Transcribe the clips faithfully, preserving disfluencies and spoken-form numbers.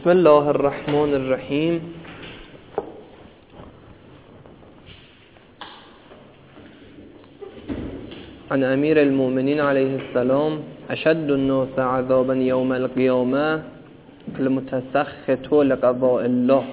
بسم الله الرحمن الرحیم. عن امیر المؤمنین علیه السلام اشد الناس عذابا یوم القیامه المتسخط لقضاء الله.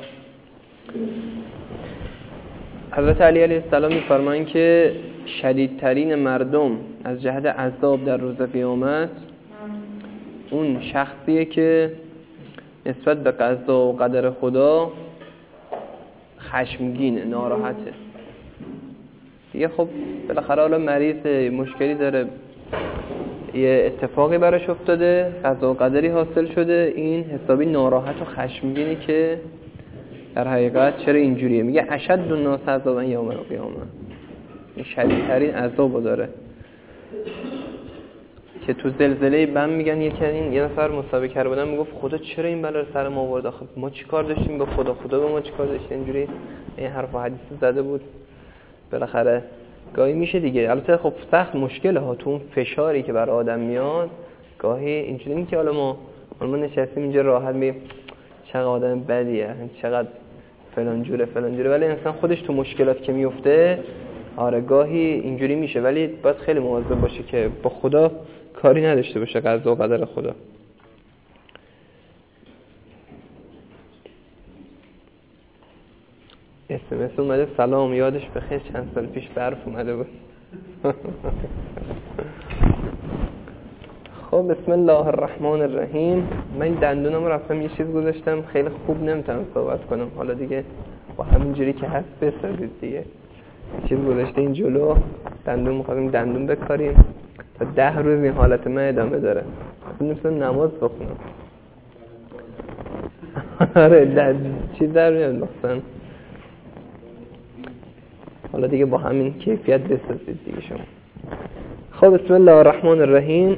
حضرت علی علیه السلام می‌فرمایند که شدیدترین مردم از جهت عذاب در روز قیامت اون شخصیه که نسبت به قضا و قدر خدا خشمگینه، ناراحته. دیگه خب بالاخره حالا مریض مشکلی داره، یه اتفاقی براش افتاده، قضا و قدری حاصل شده، این حسابی ناراحت و خشمگینی که در حقیقت چرا اینجوریه. میگه اشد الناس عذابا یوم القیامه، این شدیدترین عذابو داره. که تو زلزله بم میگن یکی این یه نفر مسابقه کرده بودن، میگفت خدا چرا این بلا رو سر ما آورد؟ آخه ما چیکار داشتیم به خدا؟ خدا به ما چیکار داشت؟ اینجوری این حرف و حدیث زده بود. بالاخره گاهی میشه دیگه. البته خب سخت مشکله ها تو اون فشاری که بر آدم میاد، گاهی اینجوری نیست که حالا ما ما نشستیم اینجا راحت می چقدر آدم بدیه، چقدر فلان جوره فلان جوره، ولی انسان خودش تو مشکلات که میفته آره گاهی اینجوری میشه. ولی باید خیلی مواظب باشه که با خدا کاری نداشته باشه، قضا و قدر خدا. اسمس اومده سلام، یادش بخیر چند سال پیش برف اومده بود. خب بسم الله الرحمن الرحیم. من دندونم رفتم یه چیز گذاشتم، خیلی خوب نمیتونم صحبت کنم. حالا دیگه با همینجوری که هست بسازید دیگه. چیز گذاشته این جلو، دندون می‌خوایم دندون بکاریم تا ده روز این حالت من ادامه داره. نمی‌تونم نماز بخونم. آره در چیز در میاد مثلا. حالا دیگه با همین کیفیت بسازید دیگه شما. خب بسم الله الرحمن الرحیم.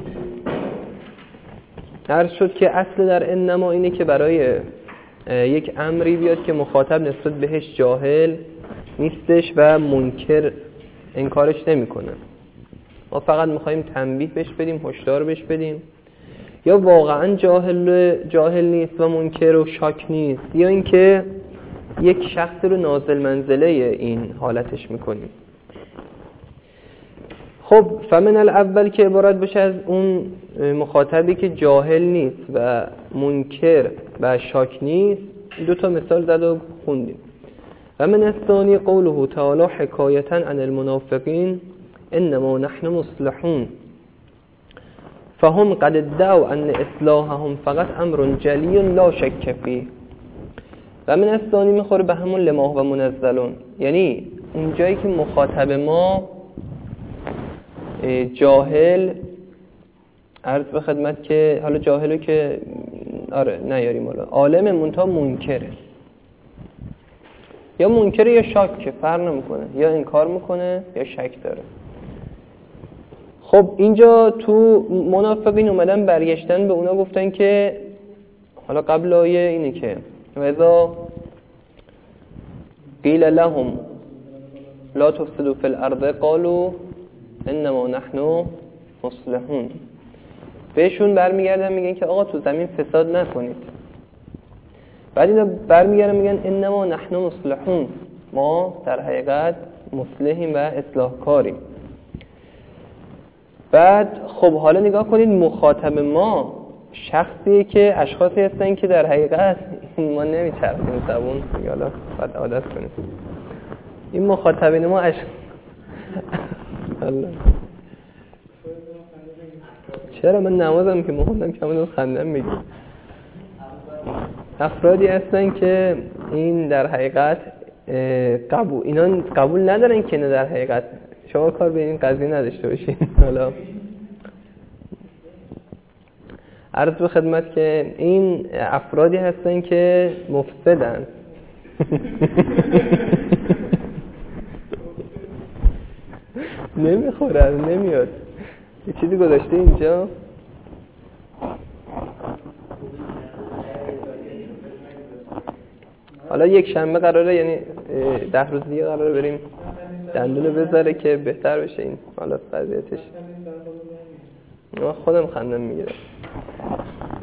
عرض شد که اصل در انما اینه که برای یک امری بیاد که مخاطب نسبت بهش جاهل نیستش و منکر انکارش نمیکنه. ما فقط میخوایم تنبیه بهش بدیم، هشدار بهش بدیم. یا واقعا جاهل جاهل نیست و منکر و شاک نیست، یا اینکه یک شخص رو نازل منزله این حالتش میکنیم. خب فمن الاول که عبارت بشه از اون مخاطبی که جاهل نیست و منکر و شاک نیست، دو تا مثال زد و خوندیم. و من الثانی قوله تعالی حکایتا عن المنافقین انما نحن مصلحون فهم قد ادعوا ان اصلاحهم فقط امر جلی لا شک فیه. و من الثانی میخوره به همون لما و منزلون، یعنی اون جایی که مخاطب ما جاهل، عرض به خدمت که حالا جاهلو که آره نیاریم، حالا عالم منتها منکره، یا منکره یا شک، که فرق نمیکنه، یا انکار میکنه یا شک داره. خب اینجا تو منافقین اومدن برگشتن به اونا گفتن که حالا قبل آیه اینه که وذا قیل لهم لا تفسدوا فی الارض قالوا انما نحن مصلحون. بهشون برمیگردن میگن که آقا تو زمین فساد نکنید. بعد اینا برمیگردن میگن انما نحن مصلحون، ما در حقیقت مصلحیم و اصلاح کاریم. بعد خب حالا نگاه کنید مخاطب ما شخصیه که اشخاصی هستن که در حقیقت ما نمیچرخیم زبون، حالا باید عادت کنیم. این مخاطبین ما اش الله چرا من نمازم که مخوندم که همون خندم میگیم. افرادی هستن که این در حقیقت قبول اینا قبول ندارن که نه در حقیقت شما کار به این قضیه نداشته باشین. حالا عرض به خدمت که این افرادی هستن که مفسدن. نمیخوره، نمیاد. یه چیزی گذاشته اینجا. حالا یک شنبه قراره، یعنی ده روز دیگه قراره بریم دندونو بذاره که بهتر بشه این حالا وضعیتش. من خودم خندم میگیره.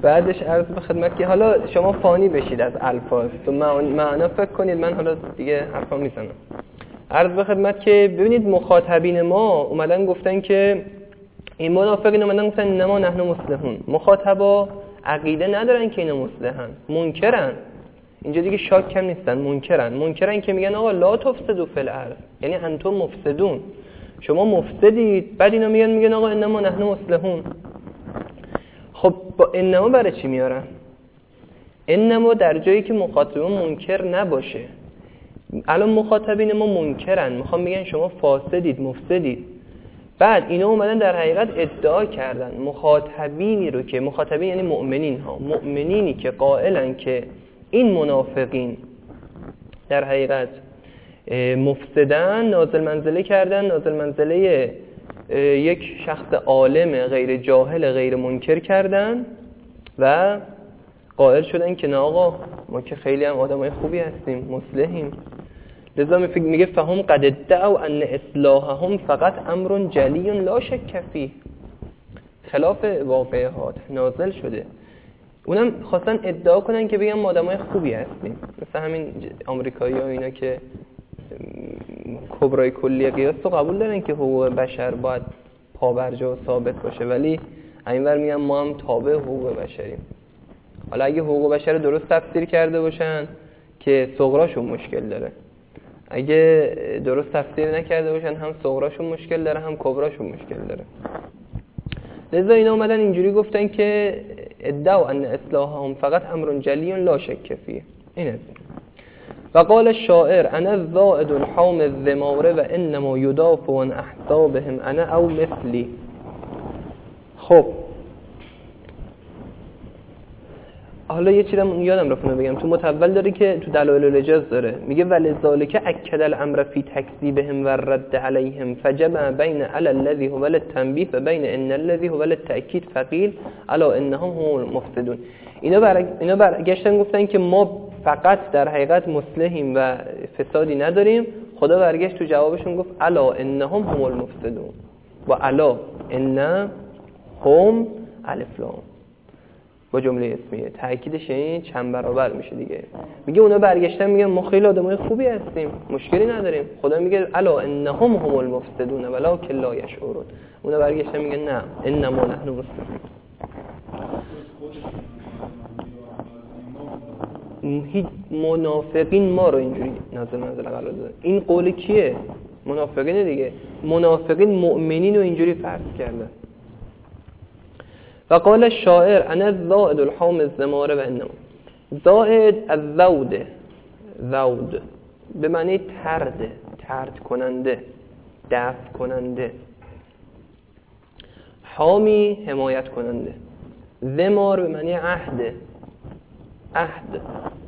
بعدش عرض به خدمت که حالا شما فانی بشید از الفاظ تو معنا فکر کنید، من حالا دیگه حرفا میزنم. عرض به خدمت که ببینید مخاطبین ما اومدن گفتن که این منافقین اومدن گفتن نما نحن مصلحون. مخاطبا عقیده ندارن که اینا مصلحن، منکرن. اینجا دیگه شاک کم نیستن، منکرن. منکرن که میگن آقا لا تفسدوا فی الارض، یعنی انتم مفسدون، شما مفسدید. بعد اینا میگن میگن آقا انما نحن مصلحون. خب با انما برای چی میارن؟ انما در جایی که مخاطبون منکر نباشه. الان مخاطبین ما منکرن، میخوام میگن شما فاسدید، مفسدید. بعد اینا اومدن در حقیقت ادعا کردن مخاطبینی رو که مخاطبین یعنی مؤمنین ها، مؤمنینی که قائلن که این منافقین در حقیقت مفسدن، نازل منزله کردن، نازل منزله یک شخص عالم غیر جاهل غیر منکر کردن و قائل شدن که نه آقا ما که خیلی هم آدمای خوبی هستیم، مصلحیم. لذا میگه فهم قد ادعوا ان اصلاحهم فقط امر جلی لا شک فیه، خلاف واقعات نازل شده. اونم خواستن ادعا کنن که بگن ما آدمای خوبی هستیم، مثل همین آمریکایی‌ها اینا که کبرای کلی قیاس رو قبول دارن که حقوق بشر باید پابرجا و ثابت باشه، ولی اینور میگن ما هم تابع حقوق بشریم. حالا اگه حقوق بشر درست تفسیر کرده باشن که صغراشون مشکل داره، اگه درست تفسیر نکرده باشن هم صغراشون مشکل داره هم کبراشون مشکل داره. لذا اینا اومدن اینجوری گفتن که ادعوا ان اصلاحهم فقط امر جلی لا شک فیه. این است. و قال الشاعر انا الزائد الحوم الذمار و انما يدافع عن احسابهم انا او مثلی. خب حالا یه چیزم یادم رفت بگم، تو متول داره که تو دلایل الاجاز داره، میگه ولذالک اکد الامر فی تکذیبهم و رد علیهم فجمع بین علی الذی هو للتنبیه و بین ان الذی هو للتاکید فقیل الا انهم هم المفسدون. اینا برگ... اینا برگشتن گفتن که ما فقط در حقیقت مصلحیم و فسادی نداریم. خدا برگشت تو جوابشون گفت الا انهم هم المفسدون و الا ان هم الف لام با جمله اسمیه، تأکیدش یعنی چند برابر میشه دیگه. میگه اونا برگشتن میگن ما خیلی آدمای خوبی هستیم، مشکلی نداریم. خدا میگه الا انهم هم المفسدون ولکن لا یشعرون. اونا برگشتن میگن نه انما نحن مصلحون. هیچ منافقین ما رو اینجوری نازل نازل قرار دادن. این قول کیه؟ منافقین دیگه. منافقین مؤمنین رو اینجوری فرض کردن. و قال الشاعر انا الزائد الحوم الزمار و انما زائد الزود، زود به معنی ترد، ترد کننده، دفع کننده. حامی حمایت کننده. زمار به معنی عهد، عهد.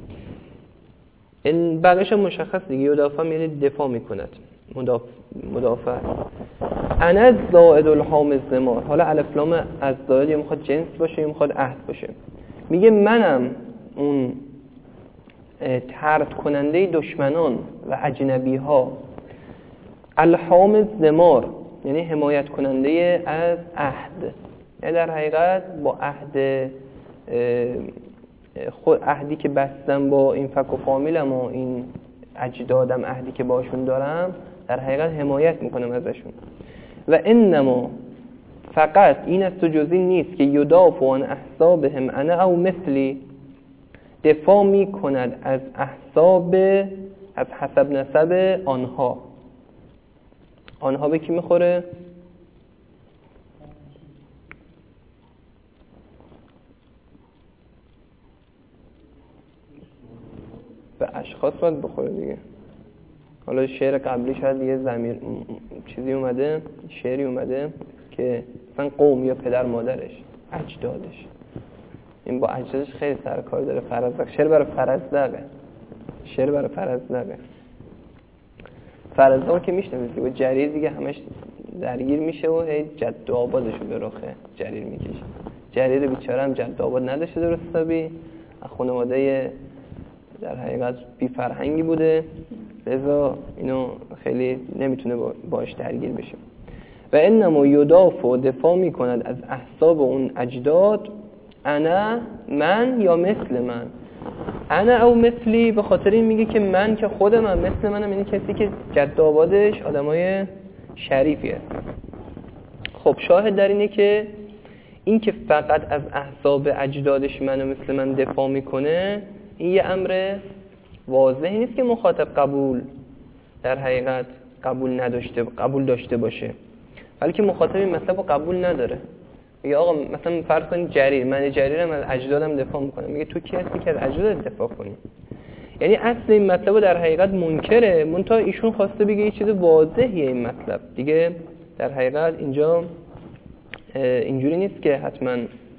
این بقیش مشخص دیگه. یدافع یعنی دفاع میکند، مدافع مدافع. انا الزائد الحام الزمار. حالا الف لام از زائد میخواد جنس باشه یا میخواد عهد باشه. میگه منم اون طرد کننده دشمنان و اجنبی ها. الحام الزمار یعنی حمایت کننده از عهد، یعنی در حقیقت با عهد خود عهدی که بستم با این فک و فامیلم و این اجدادم، عهدی که باشون دارم، در حقیقت حمایت میکنم ازشون. و انما فقط این است و جز این نیست که یدافع عن احسابهم انا او مثلی، دفاع میکند از احساب، از حسب نسب آنها. آنها به کی میخوره؟ به اشخاص باید بخوره دیگه. حالا شعر قبلی شاید یه ضمیر چیزی اومده، شعری اومده که مثلا قوم یا پدر مادرش، اجدادش. این با اجدادش خیلی سر کار داره. فرزدق، شعر برای فرزدقه، شعر برای فرزدقه. فرزدق که میشنوید که با جریر دیگه همش درگیر میشه و هی جد و آبادشو به رخه جریر میکشه. جریر بیچاره هم جد و آباد نداشته درست حسابی، خانواده در حقیقت بی فرهنگی بوده، لذا اینو خیلی نمیتونه باش درگیر بشه. و انما یدافع، دفاع میکند از احساب اون اجداد انا من یا مثل من. انا او مثلی به خاطر این میگه که من که خود من، مثل منم یعنی کسی که جد آبادش آدمای شریفیه. خب شاهد در اینه که این که فقط از احساب اجدادش منو مثل من دفاع میکنه، این یه امر واضحی نیست که مخاطب قبول در حقیقت قبول نداشته قبول داشته باشه، بلکه مخاطب این مطلب رو قبول نداره. میگه آقا مثلا فرض کنید جریر، من جریرم از اجدادم دفاع میکنم. میگه تو کی هستی که از اجدادت دفاع کنی؟ یعنی اصل این مطلب رو در حقیقت منکره، منتها ایشون خواسته بگه یه چیز واضحیه این مطلب دیگه. در حقیقت اینجا اینجوری نیست که حتما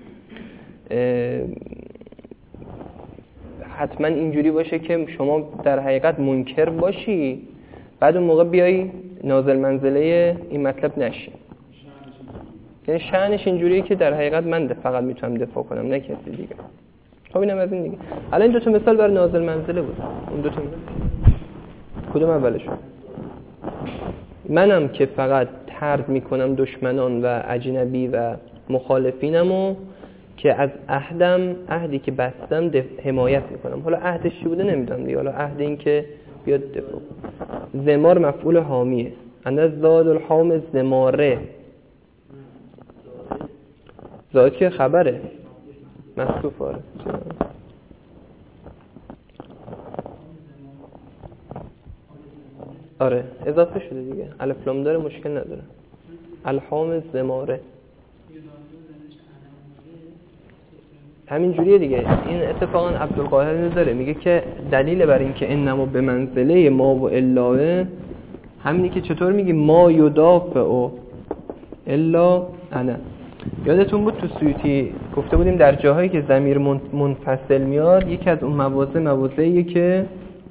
حتما اینجوری باشه که شما در حقیقت منکر باشی بعد اون موقع بیایی نازل منزله این مطلب نشی. یعنی شأنش اینجوریه که در حقیقت من فقط میتونم دفاع کنم، نه کسی دیگه. خب اینم از این دیگه. الان این دو تا مثال برای نازل منزله بود. اون دو تا کدوم اولشون؟ منم که فقط طرد میکنم دشمنان و اجنبی و مخالفینمو که از عهدم، عهدی که بستم حمایت میکنم. حالا عهدش چی بوده نمیدونم دیگه. حالا عهد این که بیاد دفاع. زمار مفعول حامیه. انا زاد الحام زماره. زاد که خبره محذوف. آره آره اضافه شده دیگه، الف لام داره مشکل نداره. الحام زماره همین جوریه دیگه. این اتفاقا عبدالقاهر نداره، میگه که دلیل بر این که انما به منزله ما و الاه همینی که چطور میگه ما یدافع و الا انا. یادتون بود تو سیوطی گفته بودیم در جاهایی که ضمیر منفصل میاد یکی از اون مواضع مواضعیه که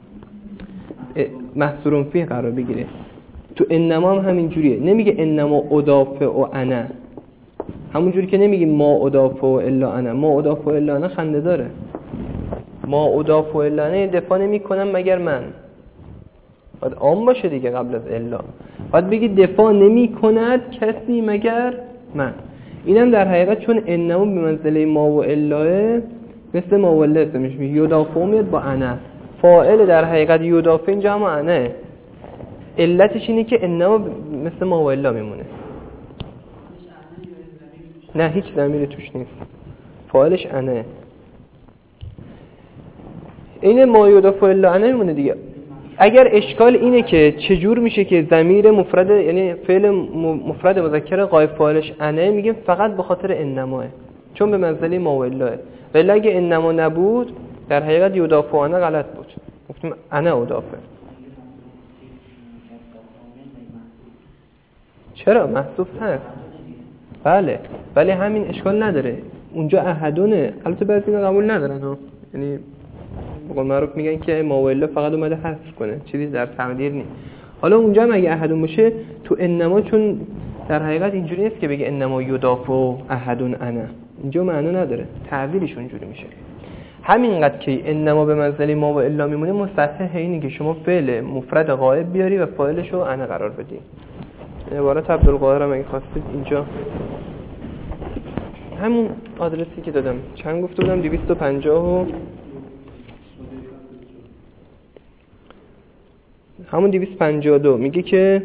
محصورون فیه قرار بگیره. تو انما هم همین جوریه، نمیگه انما ادافع و انا، همون جوری که نمیگه ما ادافع و الا انا. ما ادافع و الا انا خنده داره. ما ادافع و الا انا دفاع نمی کنم مگر من. باید عام باشه دیگه قبل از الا. باید بگی دفاع نمی کند کسی مگر من. اینم در حقیقت چون انما به منزله ما و الاه مثل ما و الا میشه. یدافع میاد با انا. فاعل در حقیقت یدافع اینجا هم انه. علتش اینه که انما مثل ما و الا میمونه. نه هیچ ضمیری توش نیست، فاعلش انه. این ما یدافع الا انه میمونه دیگه. اگر اشکال اینه که چجور میشه که ضمیر مفرد یعنی فعل مفرد مذکر غایب فاعلش انه، میگیم فقط به خاطر انماه، چون به منزله ما و الا. ولی اگه انما نبود در حقیقت یدافع انه غلط بود، گفتیم انه ادافع. چرا محذوف هست؟ بله ولی همین اشکال نداره. اونجا احدونه، البته بعضی اینا قبول ندارن ها، یعنی بقول معروف میگن که ما و الا فقط اومده حذف کنه، چیزی در تقدیر نیست. حالا اونجا هم اگه احدون باشه تو انما، چون در حقیقت اینجوری نیست که بگه انما یدافع احدون انا، اینجا معنی نداره، تعبیرش اونجوری میشه. همینقدر که انما به منزله ما و الا میمونه مصحح اینه که شما فعل مفرد غایب بیاری و فاعلش رو انا قرار بدی. عبارت عبدالقاهر هم اگه خواستید اینجا همون آدرسی که دادم، چند گفته بودم؟ دویست و پنجاه و همون دویست و پنجاه و دو میگه که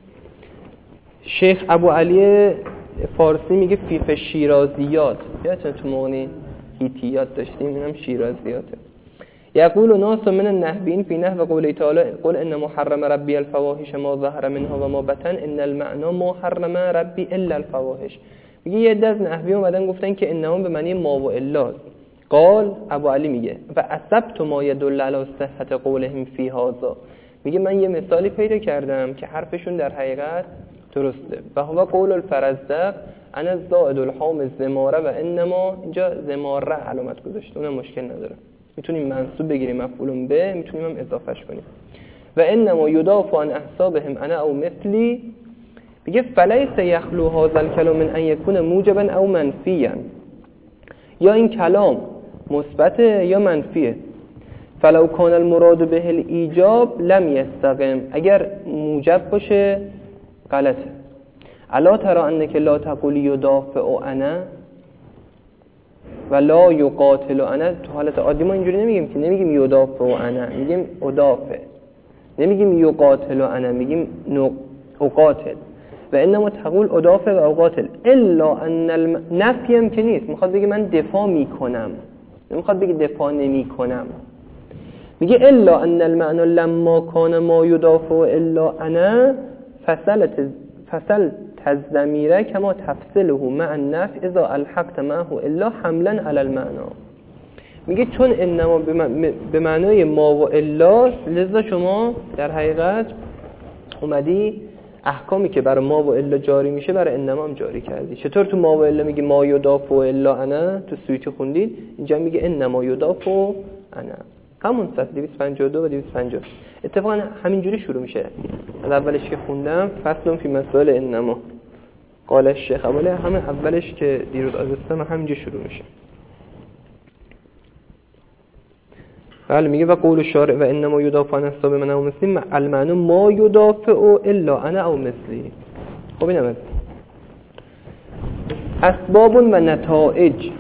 شیخ ابو علی فارسی میگه فیف شیرازیات. یادتون تو مغنی هیتیات داشتیم، اینم شیرازیاته. یقول ناس من النحوین فی نحو قوله تعالی قل ان محرم ربی الفواحش ما ظهر منها و ما بطن ان المعنى ما حرم ربی الا الفواحش. میگه یه دز نحوی اومدن گفتن که انما به معنی ما و الا. قال ابو علی میگه و اصبت ما يدل علی صحت قولهم فی هذا. میگه من یه مثالی پیدا کردم که حرفشون در حقیقت درسته. و هو قول الفرزدق انا زائد الحام الزماره و انما، اینجا زماره علامت گذاشته، اونم مشکل نداره، میتونیم منصوب بگیریم مفعول به، میتونیم هم اضافهش کنیم. و انما یدافع عن احسابهم انا او مثلی. میگه فلیس یخلو هذا الکلام من ان یکون موجبا او منفیا. یا این کلام مثبته یا منفیه. فلو کان المراد به الایجاب لم یستقم. اگر موجب باشه غلطه. الا ترى انک لا تقول یدافع انا. و لا یقاتل انا تو حالت عادی ما اینجوری نمیگیم که، نمیگیم یدافع انا، میگیم ادافع، نمیگیم یقاتل انا، میگیم اقاتل. و انما تقول ادافع و اقاتل الا ان الم... نفی هم که نیست، میخواد بگه من دفاع میکنم، نمیخواد بگه دفاع نمیکنم. میگه الا ان المعنى لما کان ما یدافع الا انا فصلت فصل تزمیره کما تفصله مع النفی اذا الحقت معه الا حملا علی المعنى. میگه چون انما به معنای ما و الا، لذا شما در حقیقت اومدی احکامی که برای ما و الا جاری میشه برای انما هم جاری کردی. چطور تو ما و الا میگه ما یدافع الا انا، تو سویتی خوندید، اینجا میگه انما یدافع انا. همون صفحه دویست و پنجاه و دو و دویست و پنجاه. اتفاقا همینجوری شروع میشه. از اولش که خوندم فصل فی مسائل انما قال الشیخ اوله، همه اولش که دیروز آزستم همینجا شروع میشه. بله میگه و قول شارع و انما یدافع عن اصحاب من او مثلی المعنی ما یدافع الا انا او مثلی. خب اینم اسباب و نتائج.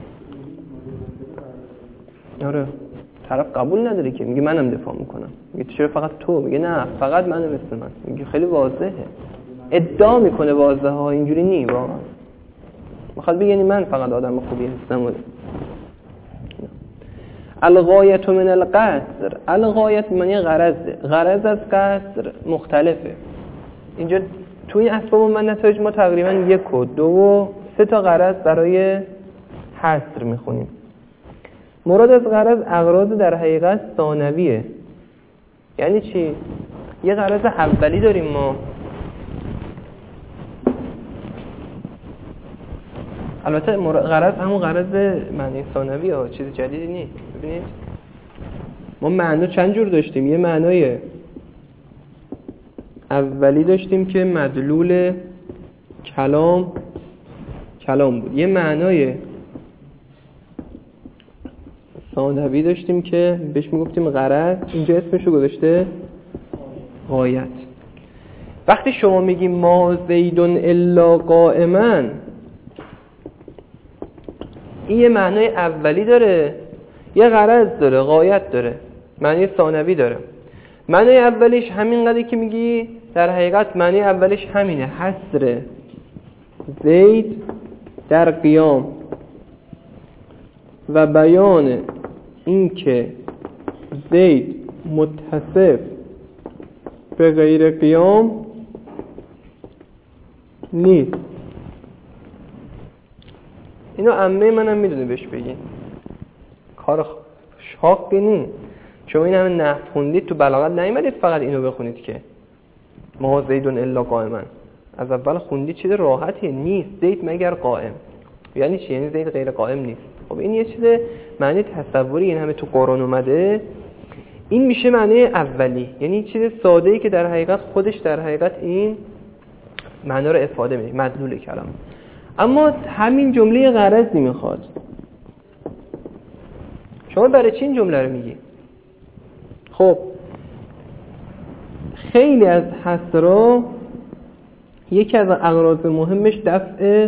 آره طرف قبول نداره که، میگه منم دفاع میکنم. میگه چرا فقط تو؟ میگه نه فقط منم مثل من. میگه خیلی واضحه، ادعا میکنه واضحه ها، اینجوری نی واقعا. میخواد بگه یعنی من فقط آدم خوبی هستم. الغایت من القصر، الغایت معنی غرض، غرض از قصر مختلفه. اینجا توی این اسباب من نتایج ما تقریبا یک و دو و سه تا غرض برای حصر میخونیم. مراد از غرض اغراض در حقیقت ثانویه. یعنی چی؟ یه غرض اولی داریم ما، البته غرض همون غرض معنی ثانوی ها، چیز جدیدی نیست. ببینید ما معنا چند جور داشتیم. یه معنای اولی داشتیم که مدلول کلام کلام بود. یه معنای ثانوی داشتیم که بهش میگفتیم غرض، اینجا اسمشو گذاشته غایت. وقتی شما میگیم ما زیدون الا قائما، این یه معنای اولی داره، یه غرض داره، غایت داره، معنی ثانوی داره. معنی اولیش همین قدری که میگی در حقیقت معنی اولیش همینه، حصر زید در قیام و بیان این که زید متصف به غیر قیام نیست. اینو عمه منم میدونه بهش بگین، کار شاقی نیست. شما این همه نحو خوندید، تو بلاغت نیومدید فقط اینو بخونید که ما زیدون الا قائما. از اول خوندید چیز راحتیه، نیست زید مگر قائم. یعنی چی؟ یعنی زید غیر قائم نیست. خب این یه چیز معنی تصوری، این همه تو قرآن اومده، این میشه معنی اولی، یعنی چیز ساده ای که در حقیقت خودش در حقیقت این معنا رو افاده میده، مدلول کلام. اما همین جمله غرضی میخواد. شما برای چی این جمله رو میگی؟ خب خیلی از حصرها یکی از اغراض مهمش دفع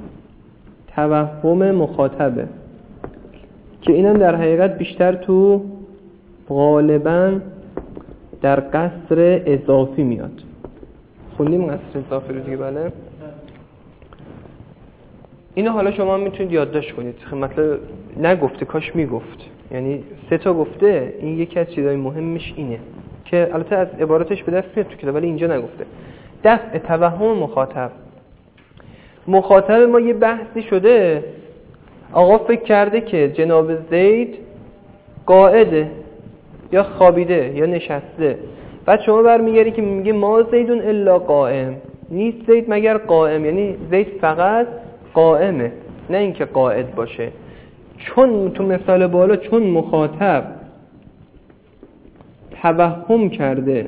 توهم مخاطبه که اینم در حقیقت بیشتر تو غالبا در قصر اضافی میاد. خوندیم قصر اضافی رو دیگه؟ بله. اینو حالا شما میتونید یادداشت کنید. مثلا نگفته کاش میگفت، یعنی سه تا گفته، این یکی از چیزای مهمش اینه که البته از عباراتش به دست میاد تو کتاب ولی اینجا نگفته. دفع توهم مخاطب. مخاطب ما یه بحثی شده، آقا فکر کرده که جناب زید قاعده یا خوابیده یا نشسته، بعد شما برمیگردی که میگه ما زیدون الا قائم، نیست زید مگر قائم، یعنی زید فقط قائمه نه اینکه قاعد باشه. چون تو مثال بالا چون مخاطب توهم کرده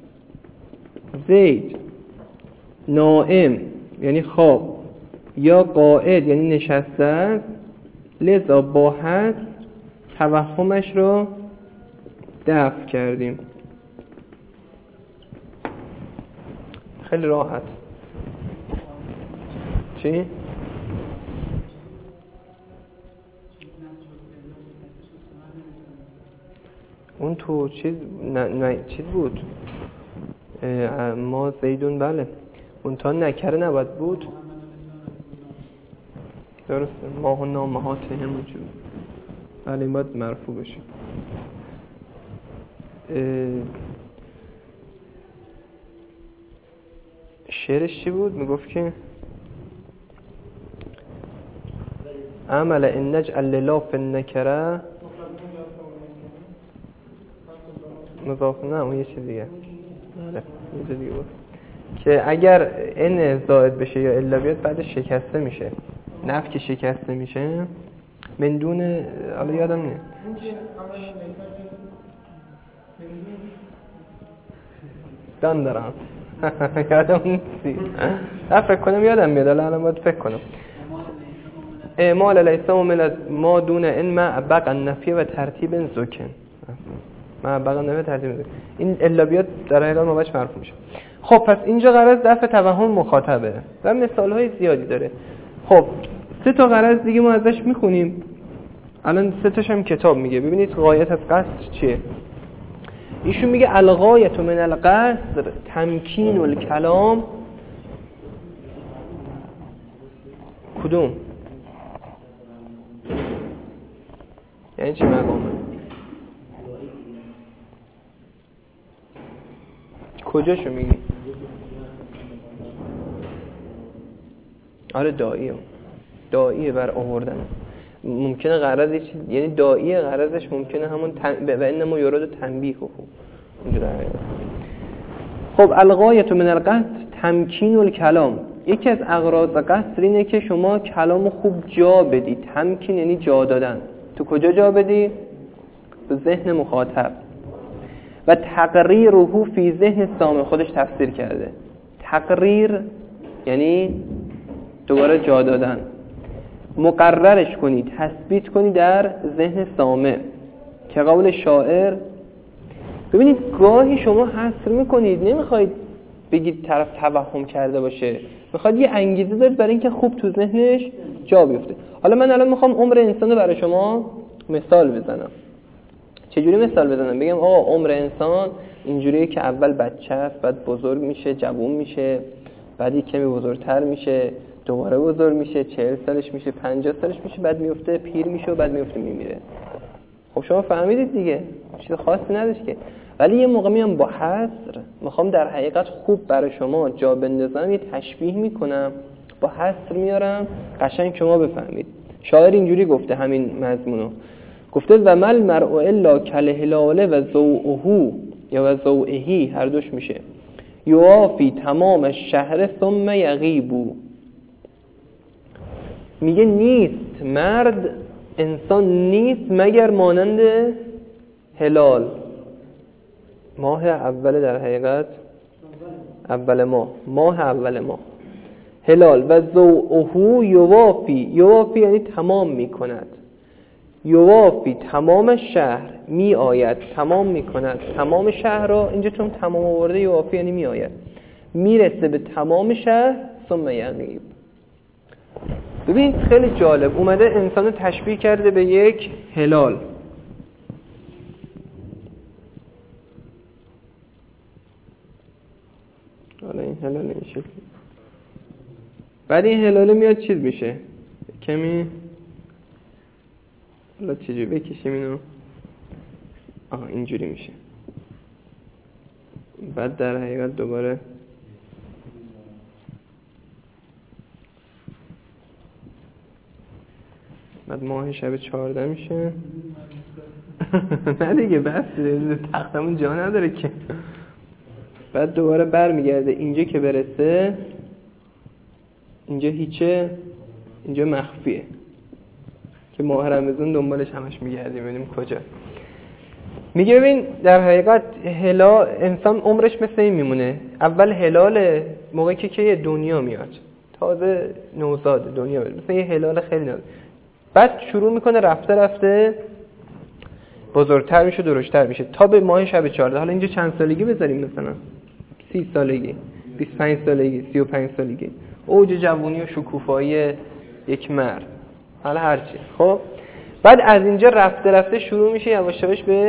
زید نائم یعنی خواب یا قاعد یعنی نشسته است، لذا با حد توهمش رو دفع کردیم. خیلی راحت. چی؟ اون تو چیز نه, نه چیز بود ما زیدون بله اون تا نکره نباید بود درسته ما ها نامهات همون چیز بله این باید مرفوع بشه شعرش چی بود؟ میگفت که عمل ان نجعل للاف النکره مضاف نه اون یه چیز دیگه بله یه چیز دیگه بود که اگر ان زائد بشه یا الا بیاد بعدش شکسته میشه نفی که شکسته میشه من دون حالا یادم نه دان دارم یادم نیست فکر کنم یادم میاد الان باید فکر کنم اعمال لیس عمل ما دون ان مع بقى النفی و ترتیب زکن مع بقى النفی و ترتیب زکن این الا بیاد در حقیقت ما باش مرفوع میشه. خب پس اینجا غرض دفع توهم مخاطبه و مثال های زیادی داره. خب سه تا غرض دیگه ما ازش میخونیم الان سه تاش هم کتاب میگه. ببینید غایت از قصد چیه. ایشون میگه الغایت من القصد تمکین الکلام. کدوم یعنی چی مقامه؟ کجاشو میگی؟ آره داعیه داعیه بر آوردن ممکنه غرض یه چیز یعنی داعیه غرضش ممکنه همون تن... و انما یراد تنبیه خوب اینجوری. خب الغایت من القصد تمکین الکلام. یکی از اغراض قصد اینه که شما کلامو خوب جا بدی. تمکین یعنی جا دادن. تو کجا جا بدی؟ تو ذهن مخاطب. و تقریره فی ذهن سامع. خودش تفسیر کرده. تقریر یعنی دوباره جا دادن. مقررش کنی، تثبیت کنی در ذهن سامع که قول شاعر. ببینید گاهی شما حصر میکنید، نمیخواید بگید طرف توهم کرده باشه، میخواد یه انگیزه دارید برای اینکه خوب تو ذهنش جا بیفته. حالا من الان میخوام عمر انسان رو برای شما مثال بزنم. چجوری مثال بزنم؟ بگم آقا عمر انسان اینجوریه که اول بچه است، بعد بزرگ میشه، جوان میشه، بعد یک کمی بزرگتر میشه، دوباره بزرگ میشه، چهل سالش میشه، پنجاه سالش میشه، بعد میفته پیر میشه و بعد میفته میمیره. خب شما فهمیدید دیگه، چیز خاصی نداشت که. ولی یه موقع میام با حصر میخوام در حقیقت خوب برای شما جا بندازم، یه تشبیه میکنم، با حصر میارم قشنگ شما بفهمید. شاعر اینجوری گفته همین مضمونو، گفته و مل مرء الا کالهلال و ضوءه یا و ضوءه، هر دوش میشه، یوافی تمام الشهر ثم یغیب. میگه نیست مرد انسان نیست مگر مانند هلال، ماه اول، در حقیقت اول ماه، ماه اول ماه، هلال. و ضوءه یوافی، یوافی یعنی تمام میکند، یوافی تمام شهر می آید، تمام میکند تمام شهر را. اینجا چون تمام آورده یوافی یعنی می آید، میرسه به تمام شهر ثم یغیب. ببین خیلی جالب اومده انسانو تشبیه کرده به یک هلال. حالا این هلال این شکلی، بعد این هلاله میاد چیز میشه کمی، حالا چجوری بکشیم اینو، آه اینجوری میشه، بعد در حقیقت دوباره بعد ماه شب چهارده میشه. نه دیگه بس تختمون جا نداره که. بعد دوباره بر میگرده اینجا که برسه، اینجا هیچه، اینجا مخفیه که ماه رمضان دنبالش همش میگردیم ببینیم کجا. میگه ببین در حقیقت هلال انسان عمرش مثل این میمونه. اول هلال موقعی که که دنیا میاد، تازه نوزاد دنیا میاد، مثل یه هلال خیلی نوزاد. بعد شروع میکنه رفته رفته بزرگتر میشه، درشتر میشه تا به ماه شب چهارده. حالا اینجا چند سالگی بذاریم؟ مثلا سی سالگی، بیست و پنج سالگی، سی و پنج سالگی، اوج جوانی و شکوفایی یک مرد، حالا هرچی. خب بعد از اینجا رفته رفته شروع میشه یواش یواش به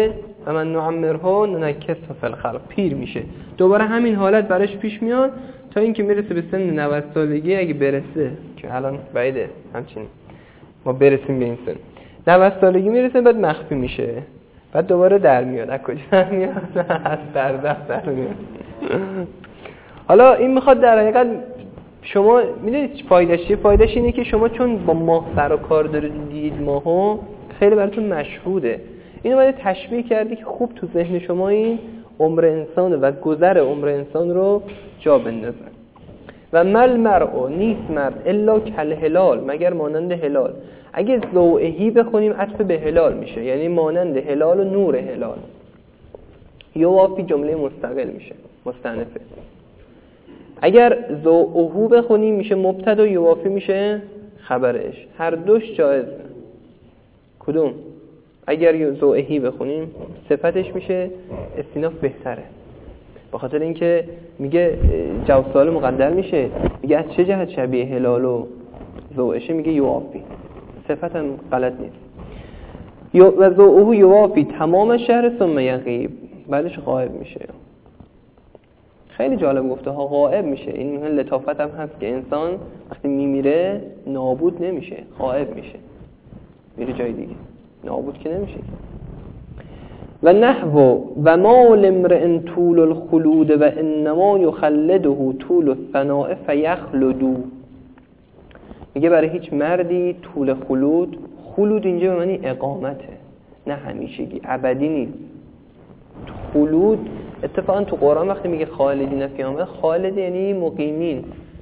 و من نعمرها ننکسه فی الخلق، پیر میشه دوباره همین حالت براش پیش میاد تا اینکه میرسه به سن نود سالگی. اگه برسه که الان بعیده همچین ما برسیم به این سن، نود سالگی میرسه بعد مخفی میشه، بعد دوباره در میاد. از کجا در میاد؟ از سردست در میاد. حالا این میخواد در حقیقت شما میدونید فایدهش چیه؟ فایدهش اینه که شما چون با ماه سر و کار دارید، دید ماهو خیلی براتون مشهوده، اینو باید تشبیه کردی که خوب تو ذهن شما این عمر انسان و گذر عمر انسان رو جا بندازن. و مل مرء نیست مرد الا کل هلال، مگر مانند هلال. اگه ذوئهی بخونیم عطف به هلال میشه، یعنی مانند هلال و نور هلال. یوافی جمله مستقل میشه، مستأنفه. اگر ذوئهو بخونیم میشه مبتدا، یوافی میشه خبرش. هر دوش جایزه. کدوم؟ اگر ذوئهی بخونیم صفتش میشه استیناف بهتره، به خاطر اینکه میگه جواب سوال مقدر میشه، میگه از چه جهت شبیه هلال و ذوئشه، میگه یوافی، صفت هم غلط نیست. و ذوئهو یوافی تمام شهر ثم یغیب، بعدش غائب میشه. خیلی جالب گفته ها، غائب میشه. این لطافت هم هست که انسان وقتی میمیره نابود نمیشه، غائب میشه، میره جای دیگه، نابود که نمیشه. و نحو و ما لامرئ طول الخلود و انما یخلده طول الثناء فیخلدو. میگه برای هیچ مردی طول خلود، خلود اینجا به معنی اقامته، نه همیشگی، ابدی نیست. خلود اتفاقا تو قرآن وقتی میگه خالدین فیها، خالد یعنی مقیمین،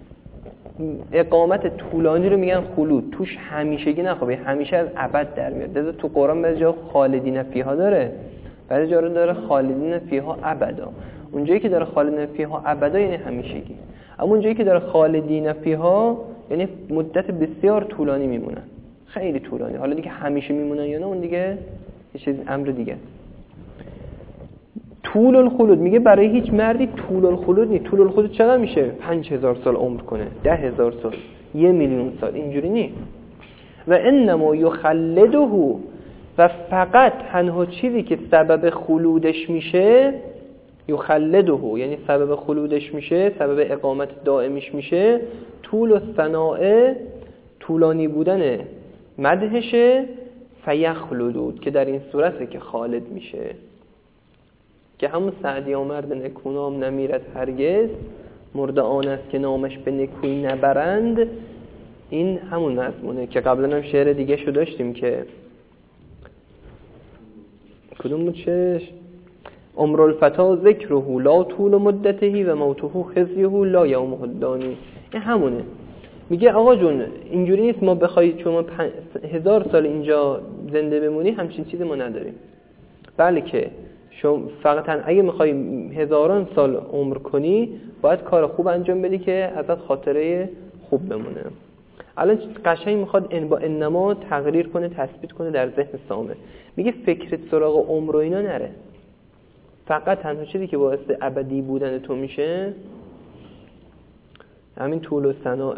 اقامت طولانی رو میگن خلود، توش همیشگی نخوابه، همیشه از ابد در میاد. لذا تو قرآن بعضی جا خالدین فیها داره، بعضی جا رو داره خالدین فیها ابدا. اونجایی که داره خالدین فیها ابدا یعنی همیشگی، اما اونجایی که داره خالدین فیها یعنی مدت بسیار طولانی میمونن، خیلی طولانی. حالا دیگه همیشه میمونن یا نه اون دیگه یه چیز امر دیگه. طول الخلود میگه برای هیچ مردی طول الخلود نیست. طول الخلود چقدر میشه؟ پنج هزار سال عمر کنه، ده هزار سال، یه میلیون سال، اینجوری نیست. و انما یخلده، و فقط تنها چیزی که سبب خلودش میشه، یخلده یعنی سبب خلودش میشه، سبب اقامت دائمیش میشه، طول الثناء، طولانی بودن مدحشه، فیخلدود که در این صورته که خالد میشه، که همون سعدی آمرد نکونام نمیرد هرگز، مرد آن است که نامش به نکوی نبرند. این همون مضمونه که قبلا هم شعر دیگه شو داشتیم که کدوم بود شعرش؟ عمر الفتا ذکره لا طول مدته و موته خزیه لا یومه الدانی. این همونه. میگه آقا جون اینجوری نیست ما بخوای شما هزار سال اینجا زنده بمونی، همچین چیزی ما نداریم. بله که شما فقط اگه میخوای هزاران سال عمر کنی باید کار خوب انجام بدی که ازت خاطره خوب بمونه. الان قشنگ میخواد ان با انما تغییر کنه، تثبیت کنه در ذهن سامع. میگه فکرت سراغ عمر و اینا نره، فقط تنها چیزی که باعث ابدی بودن تو میشه همین طول و ثناء.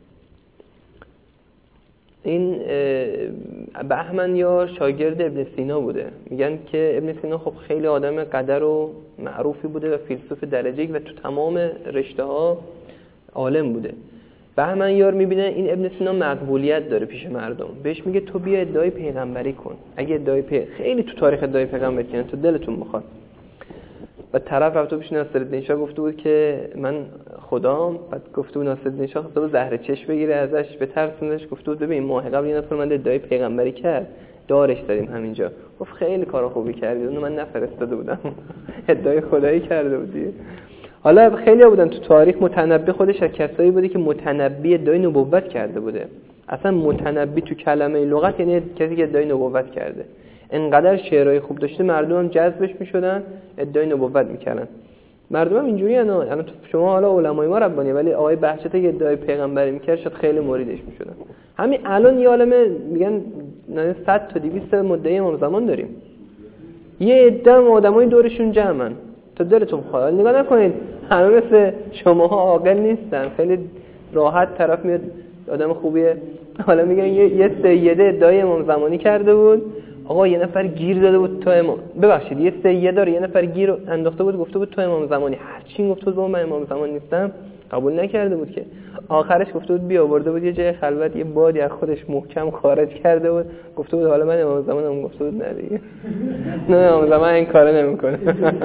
این بهمن یا شاگرد ابن سینا بوده. میگن که ابن سینا خب خیلی آدم قدر و معروفی بوده و فیلسوف درجه یک و تو تمام رشته ها عالم بوده. بهمن یار میبینه این ابن سینا مقبولیت داره پیش مردم، بهش میگه تو بیا ادعای پیغمبری کن. اگه ادعای پی... خیلی تو تاریخ ادعای پیغمبری کنن تو دلتون بخواد. و طرف رفته پیش ناصرالدین شاه گفته بود که من خدام، بعد گفته بود ناصرالدین شاه خواست زهر چشم بگیره ازش، به ترسونش گفته بود ببین ماه قبل این نفر من ادعای پیغمبری کرد، دارش داریم همینجا. گفت خیلی کار خوبی کردی، اونو من نفرستاده بودم، ادعای خدایی کرده بودی. حالا خیلی بودن تو تاریخ متنبی خودش از کسایی بوده که متنبی ادعای نبوت کرده بوده. اصلا متنبی تو کلمه لغت یعنی کسی که ادعای نبوت کرده. انقدر شعرهای خوب داشته مردم هم جذبش میشدن، ادعای نبوت میکردن. مردم هم اینجوری انا الان شما حالا علمای ما ربانی، ولی آقای بهجت که ادعای پیغمبری میکرد شاید خیلی مریدش میشدن. همین الان یه عالمه میگن صد تا دویست مدعی امام زمان داریم، یه عده آدمای دورشون جمعن. تو دلتون خواهد نگاه نکنید همه مثل شماها عاقل نیستن، خیلی راحت طرف میاد آدم خوبیه. حالا میگن یه سیده ادعای امام زمانی کرده بود، آقا یه نفر گیر داده بود تو امام، ببخشید یه سید داره، یه نفر گیر انداخته بود گفته بود تو امام زمانی، هر چی گفته بود با من امام زمان نیستم قبول نکرده بود که. آخرش گفته بود بیا، آورده بود یه جای خلوت، یه بادی از خودش محکم خارج کرده بود، گفته بود حالا من امام زمانم، گفته بود نه دیگه نه امام زمان این کارو نمیکنه.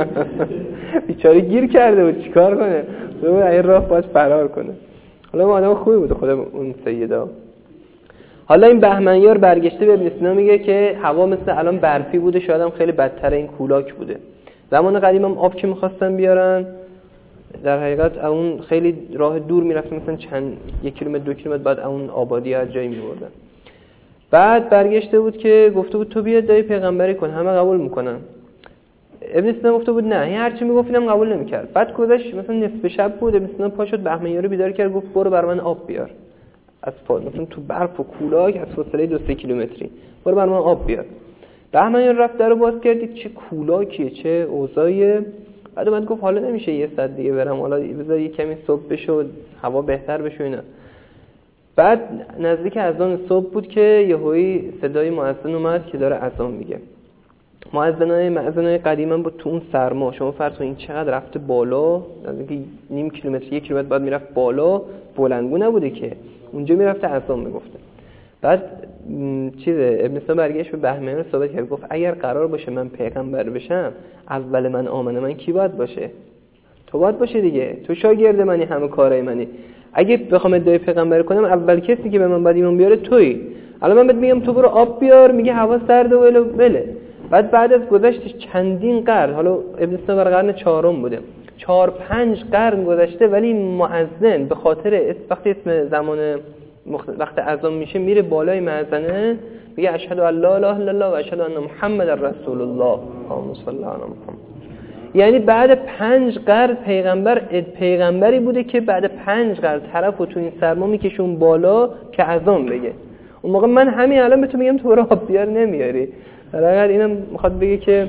بیچاره گیر کرده بود چیکار کنه، بود این راه باید فرار کنه. حالا ما آدم خوبی بود خود اون سیدا. حالا این بهمنیار برگشته به ابن سینا میگه که هوا مثل الان برفی بوده، شاید هم خیلی بدتر این کولاک بوده. زمان قدیم هم آب که می‌خواستن بیارن در حقیقت اون خیلی راه دور میرفتن، مثلا چند یک کیلومتر دو کیلومتر بعد اون آبادی از جایی میبردن. بعد برگشته بود که گفته بود تو بیا دای پیغمبری کن، همه قبول میکنن. ابن سینا گفته بود نه، این هر چی میگفت اینم قبول نمیکرد. بعد گذشت مثلا نصف شب بود، ابن سینا پا شد بهمنیار رو بیدار کرد، گفت برو بر من آب بیار. از فاصله مثلا تو برف و کولاک از فاصله دو سه کیلومتری برو بر من آب بیار. بهمنیار رفت درو باز کردید چه کولاکیه چه اوضاعیه. بعد من گفت حالا نمیشه یه ساعت دیگه برم، حالا بذار یه کمی صبح بشه و هوا بهتر بشه اینا. بعد نزدیک اذان صبح بود که یهویی صدای مؤذن اومد که داره اذان میگه. مؤذنای مؤذنای قدیما بود تو اون سرما، شما فرض کنید چقدر رفته بالا، نزدیک نیم کیلومتر یک کیلومتر بعد میرفت بالا، بلندگو نبوده که اونجا میرفته اذان میگفته. بعد چیز ابن سینا برگشت به بهمنیار صحبت کرد، گفت اگر قرار باشه من پیغمبر بشم اول من آمنه من کی باید باشه؟ تو باید باشه دیگه، تو شاگرد منی، همه کارای منی. اگه بخوام ادعای پیغمبر کنم اول کسی که به من باید ایمان بیاره تویی. الان من بهت میگم تو برو آب بیار، میگه هوا سرده و بله. بعد بعد از گذشت چندین قرن، حالا ابن سینا در قرن چهارم بوده، چهار پنج قرن گذشته، ولی مؤذن به خاطر وقتی اسم زمان وقت اذان میشه میره بالای مأذنه میگه اشهد ان لا اله الا الله و اشهد ان محمد رسول الله، اللهم صل علی محمد. یعنی بعد پنج قرن پیغمبر پیغمبری بوده که بعد پنج قرن طرفو تو این سرما میکشون بالا که اذان بگه. اون موقع من همین الان به تو میگم تو برو آب بیار نمیاری. در حقیقت اینم میخواد بگه که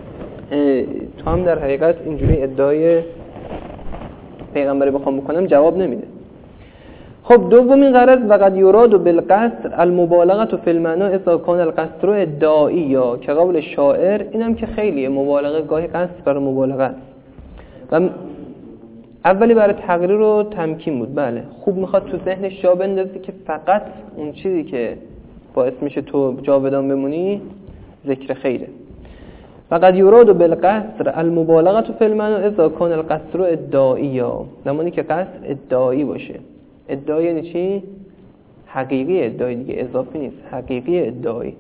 تو هم در حقیقت اینجوری ادعای پیغمبری بخوام بکنم جواب نمیده. خب دومین غرض وقد یراد بالقصر المبالغه فی المعنى اذا کان القصر ادعائیا که قول شاعر، اینم که خیلی مبالغه گاهی قصد برای مبالغه است. و اولی برای تقریر و تمکین بود. بله خوب میخواد تو ذهنش جا بندازه که فقط اون چیزی که باعث میشه تو جاودان بمونی ذکر خیره. فقد یراد بالقصر المبالغه فی المعنى اذا کان القصر ادعائیا، زمانی که قصر ادعایی باشه. ادعای یعنی چی؟ حقیقی ادعای دیگه، اضافی نیست، حقیقی ادعایی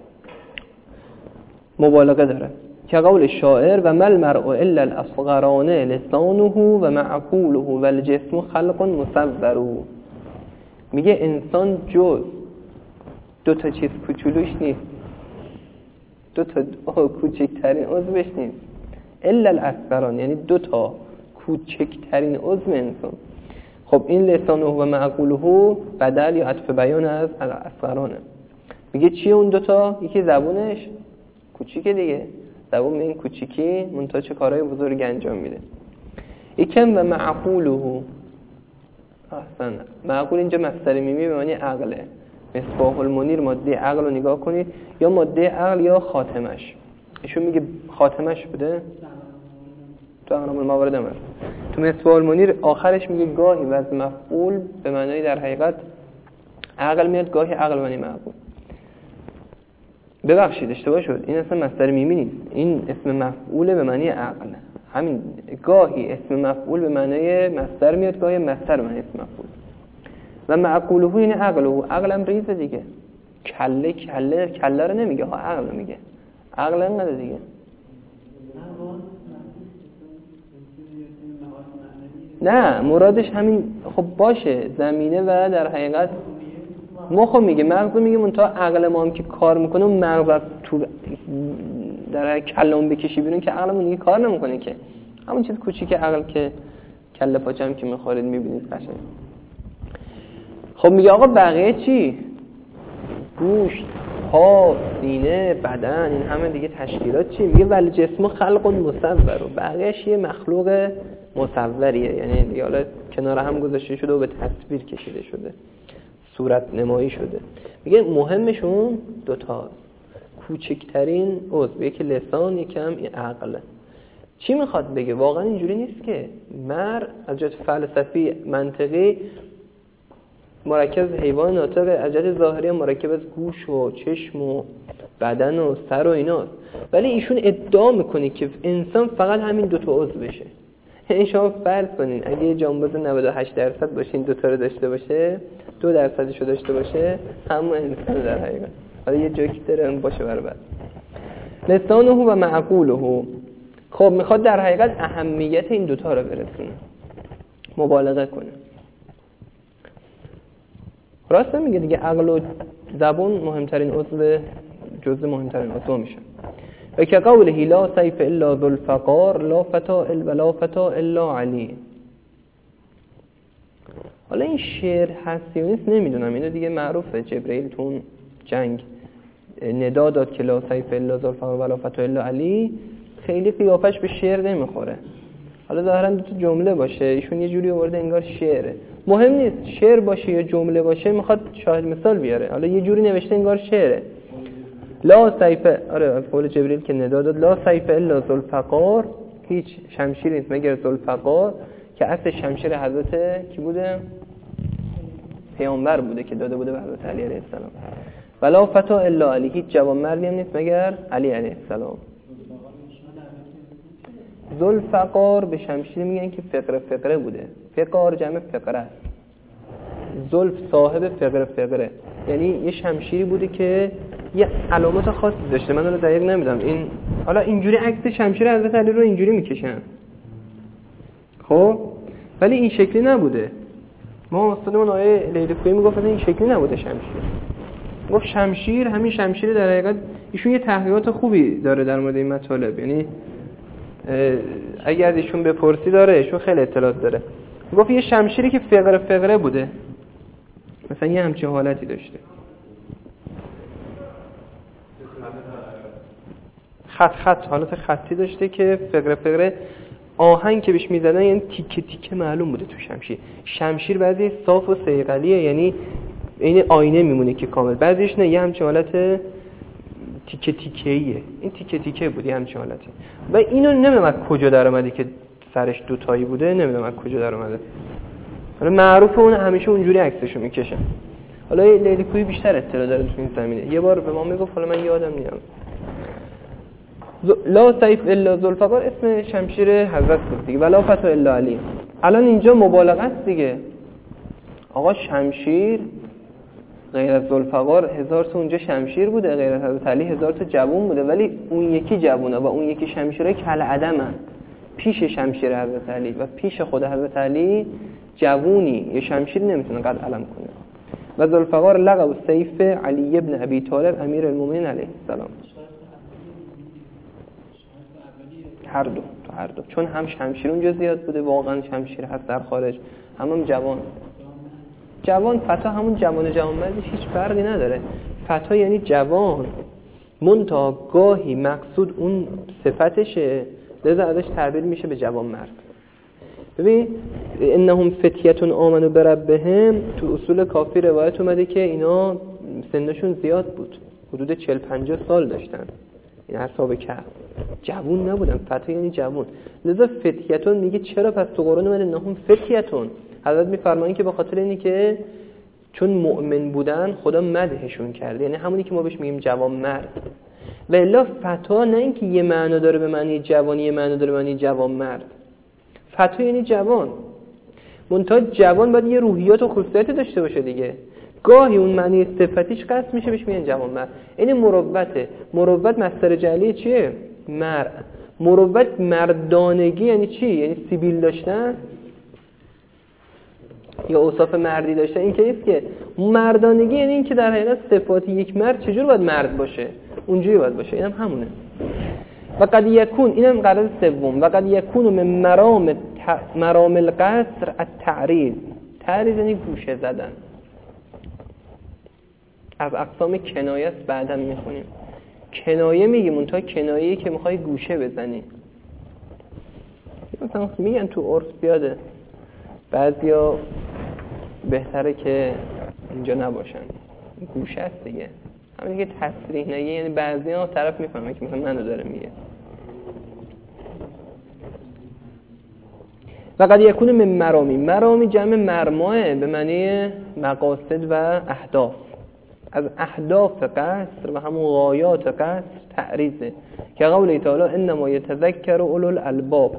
مبالغه داره. که قول شاعر و مل مرء الا الاصغران لسانه و معقوله و الجسم خلق مصور، میگه انسان جز دو تا چیز کوچولوش نیست، دو تا کوچکترین عضوش نیست. الا الاصغران یعنی دو تا کوچکترین عضو انسان. خب این لسانه و معقوله بدل یا عطف بیان از الاصغرانه. میگه چیه اون دوتا؟ یکی زبونش کوچیکه دیگه، زبون این کوچیکی منتها چه کارهای بزرگ انجام میده. یکم و معقوله، احسن، معقول اینجا مصدر میمی به معنی عقله. مصباح المنیر ماده عقل رو نگاه کنید، یا ماده عقل یا خاتمش. ایشون میگه خاتمش بوده تو اغنام الموارد هم هست. تو مصباح المنیر آخرش میگه گاهی وزن مفعول به معنی در حقیقت عقل میاد، گاهی عقل معنی معقول. ببخشید اشتباه شد، این اصلا مصدر میمی نیست، این اسم مفعول به معنی عقل. همین گاهی اسم مفعول به معنی مصدر میاد، گاهی مصدر به معنی اسم مفعول. و معقوله این عقله، عقلم ریزه دیگه، کله کله کله رو نمیگه ها، عقل میگه، عقل انقدر دیگه. نه مرادش همین. خب باشه زمینه و در حقیقت مخو میگه، مغزو میگه، منتها عقل ما هم که کار میکنه اون مغز تو در کلمون بکشی بیرون که عقلمون دیگه کار نمیکنه که. همون چیز کوچیک عقل که کله پاچم که میخورید میبینید قشنگ. خب میگه آقا بقیه چی؟ گوشت، پا، سینه، بدن، این همه دیگه تشکیلات چی؟ میگه ول جسم خلق مصور، و بقیه‌اش یه مخلوق مصوریه، یعنی دیگه حالا کنار هم گذاشته شده و به تصویر کشیده شده، صورت نمایی شده. میگه مهمشون دوتا کوچکترین عضو، یکی لسان، یکم عقل. چی میخواد بگه؟ واقعا اینجوری نیست که مر از جهت فلسفی منطقی مرکب حیوان ناطق، از جهت ظاهری مرکب از گوش و چشم و بدن و سر و ایناست، ولی ایشون ادعا میکنه که انسان فقط همین دو تا عضو بشه. یعنی شما فرض کنین اگه یه جانباز نود و هشت درصد باشه، این دو تا رو داشته باشه، دو درصدش رو داشته باشه، همون انسان در حقیقت. حالا یه جوکی داره اون باشه برای بعد. لسانه و معقوله. خب میخواد در حقیقت اهمیت این دوتا رو برسونه، مبالغه کنه. راست میگه دیگه، عقل و زبان مهمترین عضو، جزء مهمترین عضو میشه. و که قوله لا سیف الا ذوالفقار لا فتا ولا فتا الا علی. حالا این شعر هست یا نیست نمیدونم، اینو دیگه معروفه. جبرئیل تو اون جنگ ندا داد که لا سیف الا ذوالفقار ولا فتا الا علی، خیلی قیافش به شعر نمیخوره. حالا ظاهرا دو تا جمله باشه، ایشون یه جوری آورده انگار شعره. مهم نیست شعر باشه یا جمله باشه، میخواد شاهد مثال بیاره. حالا یه جوری نوشته انگار شعره. لا سیف، آره قول جبرئیل که ندا داد لا سیف الا ذوالفقار، هیچ شمشیری نیست مگر ذوالفقار، که اصل شمشیر حضرت کی بوده؟ پیامبر بوده که داده بوده به حضرت علی علیه السلام. ولا فتا الا علی، هیچ جوان مردی هم نیست مگر علی علیه السلام. ذوالفقار به شمشیر میگن که فقره فقره بوده، فقار جمع فقره است. زلف صاحب فقره فقره، یعنی یه شمشیری بوده که یه علامات خاصی داشته. من رو دقیق نمیدونم این، حالا اینجوری عکس شمشیر حضرت علی رو اینجوری میکشن، خب ولی این شکلی نبوده. ما استادمون آیه لیلی کویی میگفت این شکلی نبوده شمشیر. گفت شمشیر همین شمشیر در حقیقت. ایشون یه تحقیقات خوبی داره در مورد این مطالب، یعنی اگه از ایشون بپرسی داره، ایشون خیلی اطلاعات داره. گفت یه شمشیری که فقره فقره بوده، مثلا یه همچین حالتی داشته، خط خط حالت خطی داشته که فقره فقره، آهنگ که بهش میزدن یعنی تیکه تیکه معلوم بوده تو شمشیر. شمشیر بعضی صاف و صیقلیه، یعنی این آینه میمونه که کامل، بعضیش نه، یه همچین حالت تیکه تیکه‌ایه. این تیکه تیکه بود، یه همچین حالتی. و اینو نمیدونم کجا در اومده که سرش دو تایی بوده، نمیدونم کجا در اومده. حالا معروفه اون همیشه اونجوری عکسشو میکشن. حالا لیلی کویی بیشتر اطلاع داره تو این زمینه. یه بار به ما میگفت، حالا من یادم نمیاد، لا سیف الا ذوالفقار اسم شمشیر حضرت بود دیگه، ولا فتا الا علی. الان اینجا مبالغه است دیگه. آقا شمشیر غیر از ذوالفقار هزار تا اونجا شمشیر بوده، غیر از حضرت علی هزار تا جوون بوده، ولی اون یکی جوونه و اون یکی شمشیره کل عدمن پیش شمشیر حضرت علی و پیش خود حضرت علی جوونی یه شمشیر نمیتونه قد علم کنه. و ذوالفقار لقب سیف علی ابن ابی طالب امیر المؤمنین علیه السلام. هر دو، تو هر دو، چون هم شمشیر اونجا زیاد بوده، واقعا شمشیر هست در خارج، هم, هم جوان. جوان فتا همون جوان جوان مردش هیچ فرقی نداره. فتا یعنی جوان، منتها گاهی مقصود اون صفتشه، لذا ازش تعبیر میشه به جوان مرد. ببین انهم فتیتون آمنوا بربهم، تو اصول کافی روایت اومده که اینا سنشون زیاد بود، حدود چهل پنجاه سال داشتن، این اصحاب کهف جوون نبودن. فتا یعنی جوون، لذا فتیتون میگه چرا پس تو قرآن اومده انهم فتیتون؟ حضرت میفرمایند که به خاطر اینی که چون مؤمن بودن خدا مدحشون کرده، یعنی همونی که ما بهش میگیم جوان مرد. و الا فتا نه اینکه یه معنا داره به معنی جوانی، یه معنا داره به معنی جوان مرد. فتا یعنی جوان، منتها جوان باید یه روحیات و خصوصیت داشته باشه دیگه. گاهی اون معنی صفتیش قصد میشه بهش میگن جوان مرد. این مروته. مروت مصدر جعلی چیه؟ مرد. مروت مردانگی یعنی چی؟ یعنی سیبیل داشتن یا اوصاف مردی داشتن. این که نیست که مردانگی یعنی این که در حقیقت صفات یک مرد چجور باید مرد باشه، اونجوری باید باشه. اینم هم همونه. و قد یکون، اینم قرار سوم، و قد یکون من مرام مرام القصر التعریض. تعریض یعنی گوشه زدن. از اقسام کنایه است، بعداً میخونیم. کنایه میگیم اون تا کنایه‌ای که میخوای گوشه بزنی. مثلا میگن تو عرف بیاده، بعضیا بهتره که اینجا نباشن، گوشه است دیگه، همین که تصریح نگه، یعنی بعضی‌ها طرف میفهمه که مثلا منو داره میگه. و قد یکون من مرامی، مرامی جمع مرماه به معنی مقاصد و اهداف. از اهداف قصر و همون غایات قصر تعریضه که قول تعالی انما یتذکر اولو الالباب،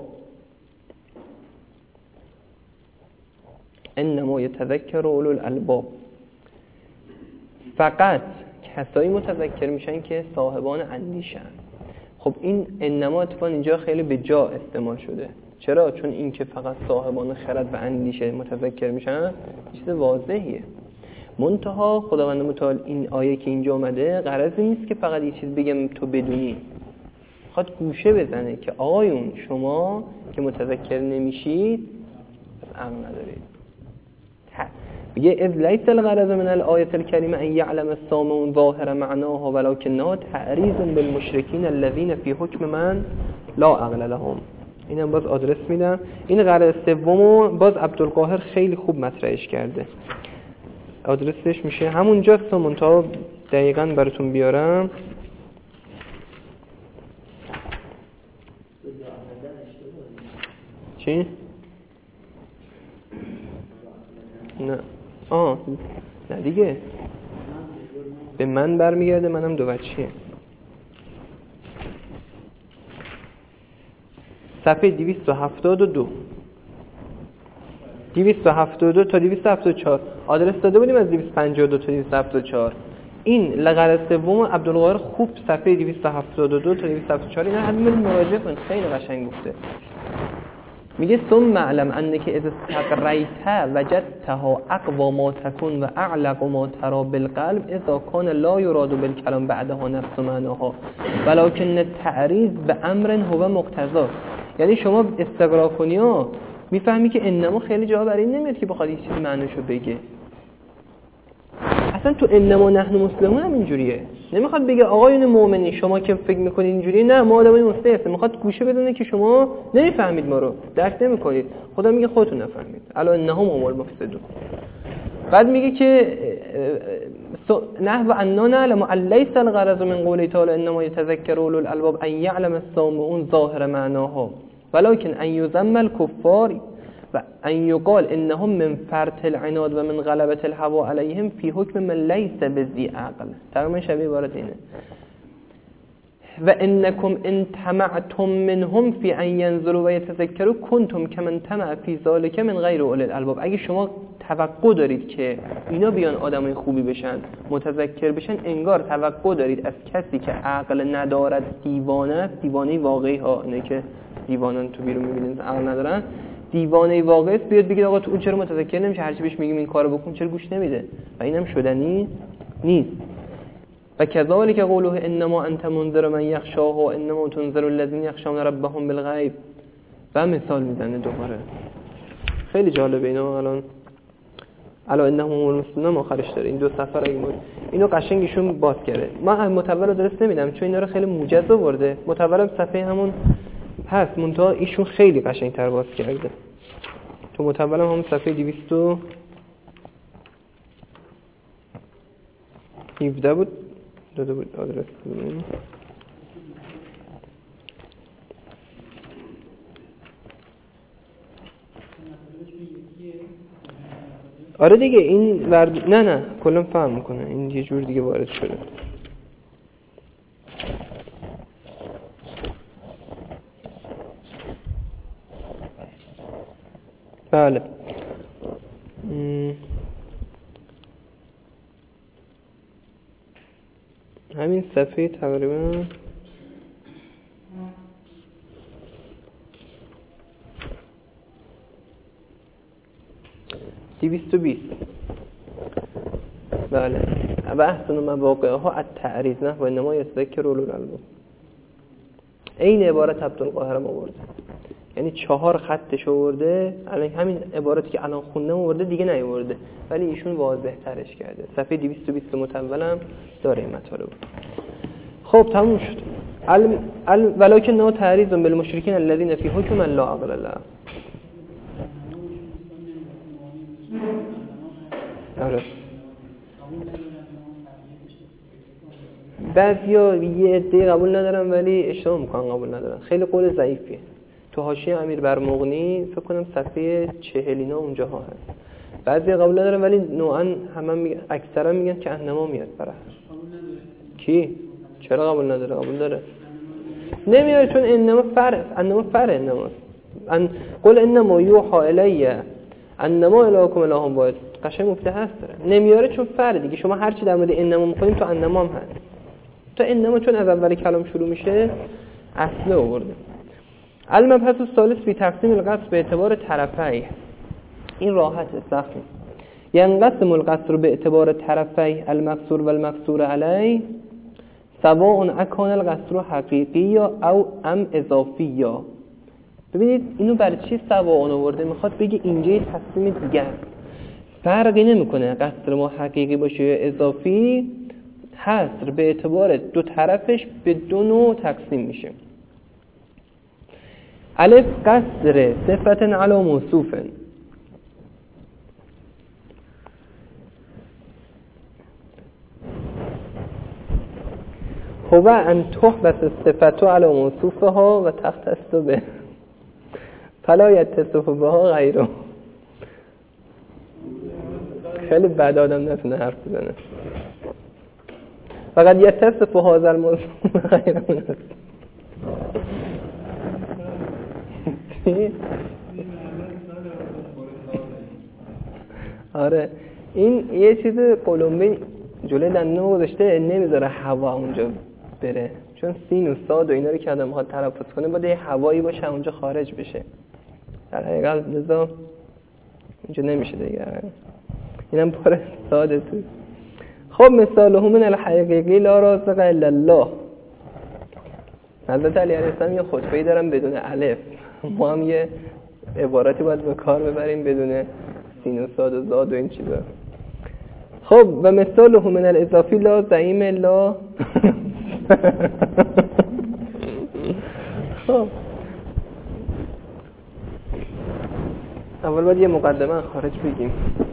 انما یتذکر اولو الالباب، فقط کسایی متذکر میشن که صاحبان اندیشن. خب این انما اتفاقا اینجا خیلی به جا استعمال شده. چرا؟ چون این که فقط صاحبان خرد و اندیشه متذکر میشن چیز واضحیه. منتها خداوند متعال این آیه که اینجا اومده غرضی نیست که فقط یه چیز بگم تو بدونی، خواهد گوشه بزنه که آقایون شما که متذکر نمیشید پس عقل ندارید. بگه اذ لیس الغرض من الآیه الکریمه ان یعلم السامعون ظاهر معناها ولکنها تعریض بالمشرکین الذین فی حکم من لا عقل لهم. اینم باز آدرس میدم. این غرض سومو باز عبدالقاهر خیلی خوب مطرحش کرده. آدرسش میشه همونجاست، منتها دقیقاً براتون بیارم. چی؟ نه آه نه دیگه به من برمیگرده، منم دو بچیه. صفحه دویست و هفتاد و دو دویست و هفتاد و دو تا دویست و هفتاد و چهار آدرس داده بودیم از دویست و پنجاه و دو تا دویست و هفتاد و چهار. این لغرض سوم عبدالقاهر خوب صفحه دویست و هفتاد و دو تا دویست و هفتاد و چهار اینا حتما مراجعه کنید، خیلی قشنگ گفته. میگه ثم علم انک اذا استقریت وجدتها اقوا ما تكون و اعلق ما ترى بالقلب اذا كان لا يراد بالكلام بعدها نفس معناها ولكن التعریض به امر هو مقتضا. یعنی شما استقرا کنی ها میفهمی که انما خیلی جا برای این نمیاد که بخواد یه چیز معنیشو بگه. اصلا تو انما نحن مسلمون هم اینجوریه، نمیخواد بگه آقایون مؤمنین شما که فکر میکنید اینجوریه، نه ما آدمای مسلمیم هستیم، میخواد گوشه بدونه که شما نمیفهمید، ما رو درک نمیکنید. خدا میگه خودتون نفهمید الا انهم هم المفسدون. بعد میگه که نحو اننا نعلم لیس الغرض من قوله تعالی انما یتذکر اولو الالباب ان یعلم السامعون ظاهر معناها ولكن ان یذم الکفار و ان یقال انهم من فرط العناد و من غلبة الهوى علیهم فی حکم من لیس بذی عقل. تقریبا شبیه عبارت اینه. و انکم ان طمعتم منهم فی ان ینظروا و یتذکروا کنتم کمن طمع فی ذلک من غیر اولی الالباب. اگه شما توقع دارید که اینا بیان آدمای خوبی بشن، متذکر بشن، انگار توقع دارید از کسی که عقل ندارد، دیوانه، دیوانه واقعی ها، اینه که دیوانن تو بیرون میبینید عقل ندارن، دیوانه واقعی است، بیاد بگید آقا تو اون چرا متذکر نمیشه، هر چی بهش میگیم این کارو بکن چرا گوش نمیده، و اینم شدنی نیست. و کذالک قوله انما انت منذر من یخشاه و انما تنذر الذین یخشون ربهم بالغیب. و مثال میزنه دوباره خیلی جالبه اینا. الان الا انهم هم المسلمون آخرش داره این دو صفحه رو این اینو قشنگ ایشون باز کرده. من متول رو درست نمیدم چون اینا رو خیلی موجز آورده، متولم صفحه همون هست منتها ایشون خیلی قشنگ تر باز کرده. تو متولم همون صفحه دویست و هفده بود داده بود آدرس بود. آره دیگه این ورد... نه نه کلا فهم میکنه این یه جور دیگه وارد شده. بله م... همین صفحه تقریبا دویست و بیست. بله و احسن مواقعه ها التعریض نه و انما یتذکر اولو الالباب. این عبارت عبدالقاهر هم آورده، یعنی چهار خطش آورده، الان همین عبارتی که الان خوندم آورده دیگه نیاورده، ولی ایشون واضح ترش کرده. صفحه دویست و بیست متولم داره این مطالب. خب تموم شد. ولکن نه تعریض بالمشرکین الذین فی حکم لا عقل لهم. آره بعضیا یه عده قبول ندارن ولی اشتباه میکنن قبول ندارن. خیلی قول ضعیفیه. تو حاشیه امیر برمغنی فکر کنم صفحه چهل اینا اونجاها هست. بعضیا قبول ندارن ولی نوعا همه میگن، اکثرا میگن که انما میاد برای کی؟ چرا قبول نداره؟ قبول داره. نمیاد چون انما فرع، انما فرع انماست. ان قل انما یوحى الی انما الهکم اله واحد. قشنگ مفته هست داره. نمیاره چون فرع دیگه. شما هر چی در مورد انما میکنیم تو انما هم هست. تو انما چون از اول کلام شروع میشه اصله آورده. المبحث الثالث فی تقسیم القصر به اعتبار طرفی. این راحت سخت نیست. ینقسم القصر به اعتبار طرفی المقصور و المقصور علی سواء اکان القصر حقیقی یا او ام اضافی یا. ببینید اینو برای چی سواء آورده؟ میخواد بگه اینجا یه تقسیم دیگه است. فرقی نمیکنه قصر ما حقیقی باشه یا اضافی، حصر به اعتبار دو طرفش به دو نوع تقسیم میشه. الف قصر صفت علی موصوف. هو ان تحبس الصفت علی موصوفها و تختص به فلا یتصف بها غیره. خیلی بد آدم نتونه حرف بزنه. فقط یتصف هذا الموصوف غیره مناسب. آره این یه چیز قلمبی جلوی دندون گذاشته، نمیذاره هوا اونجا بره، چون سین و صاد و اینا رو که آدم میخواد تلفظ کنه باید یه هوایی باشه اونجا خارج بشه. در حقیقت لذا اونجا نمیشه دیگه. اینم پر ساده تو. خب مثال هم من الحقیقی لا رازق الا الله. حضرت علی علیه السلام یه خطبه‌ای دارن بدون الف. ما هم یه عبارتی باید به کار ببریم بدون سین و صاد و زاد و این چیزا. خب و مثال هم من الاضافی لا زعیم لا. خب اول باید یه مقدمه خارج بگیم.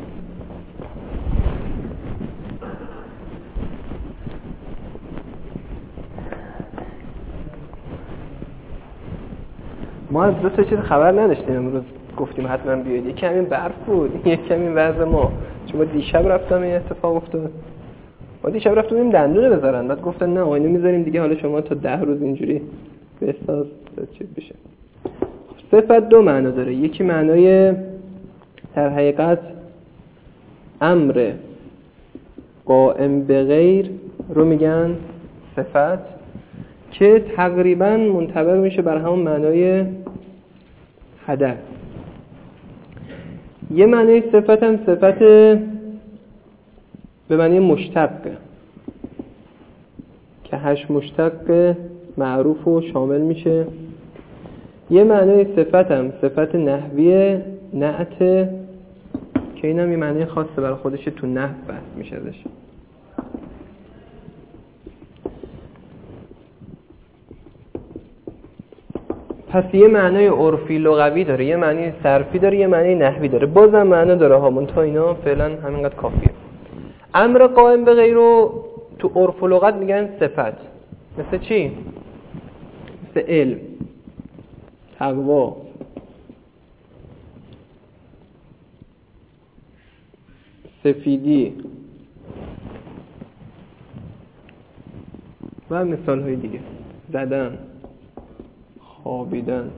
ما از دو تا چیز خبر نداشتیم امروز، گفتیم حتما بیاید. یکی همین برف بود، یکی همین وضع ما. چون دیشب رفتم این اتفاق افتاد. ما دیشب رفتیم این دندونه بذارن، بعد گفتن نه اینو میذاریم دیگه، حالا شما تا ده روز اینجوری بساز چیز بشه. صفت دو معنا داره. یکی معنای در حقیقت امر قائم به غیر رو میگن صفت، که تقریبا منطبق میشه بر همون معنای حدث. یه معنای صفت هم صفت به معنی مشتق که هشت مشتق معروف و شامل میشه. یه معنای صفت هم صفت نحوی نعت که این هم یه معنی خاصه برای خودش تو نحو بحث میشه ازش. پس یه معنای عرفی لغوی داره، یه معنی صرفی داره، یه معنی نحوی داره. بازم معنا داره ها، منتها اینا فعلا همینقدر کافیه. امر قائم به غیر رو تو عرف و لغت میگن صفت. مثل چی؟ مثل علم، تقوا، سفیدی و مثال های دیگه. زدن، خوابیدن.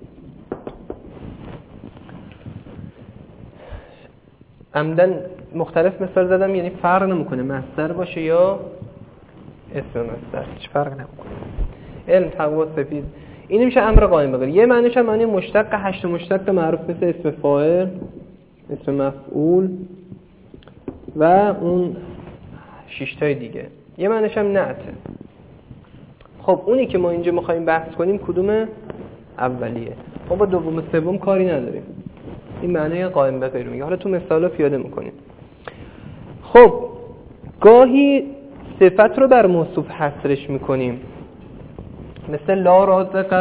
عمدن مختلف مثال زدم، یعنی فرق نمیکنه مصدر باشه یا اسم مصدر، هیچ فرق نمیکنه. علم، تقوا، سفید، این میشه امر قائم به غیر. یه معنیش هم معنی مشتق، هشت مشتق معروف مثل اسم فاعل، اسم مفعول و اون شش تای دیگه. یه معنیش هم نعته. خب اونی که ما اینجا میخوایم بحث کنیم کدوم اولیه؟ ما با دوم و سوم کاری نداریم. این معنی قائم به غیر میگه. حالا تو مثالا پیاده میکنیم. خب گاهی صفت رو بر موصوف حصرش میکنیم، مثل لا رازق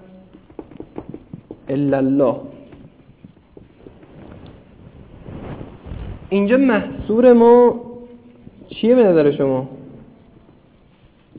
الا الله. اینجا محصور ما چیه به نظر شما؟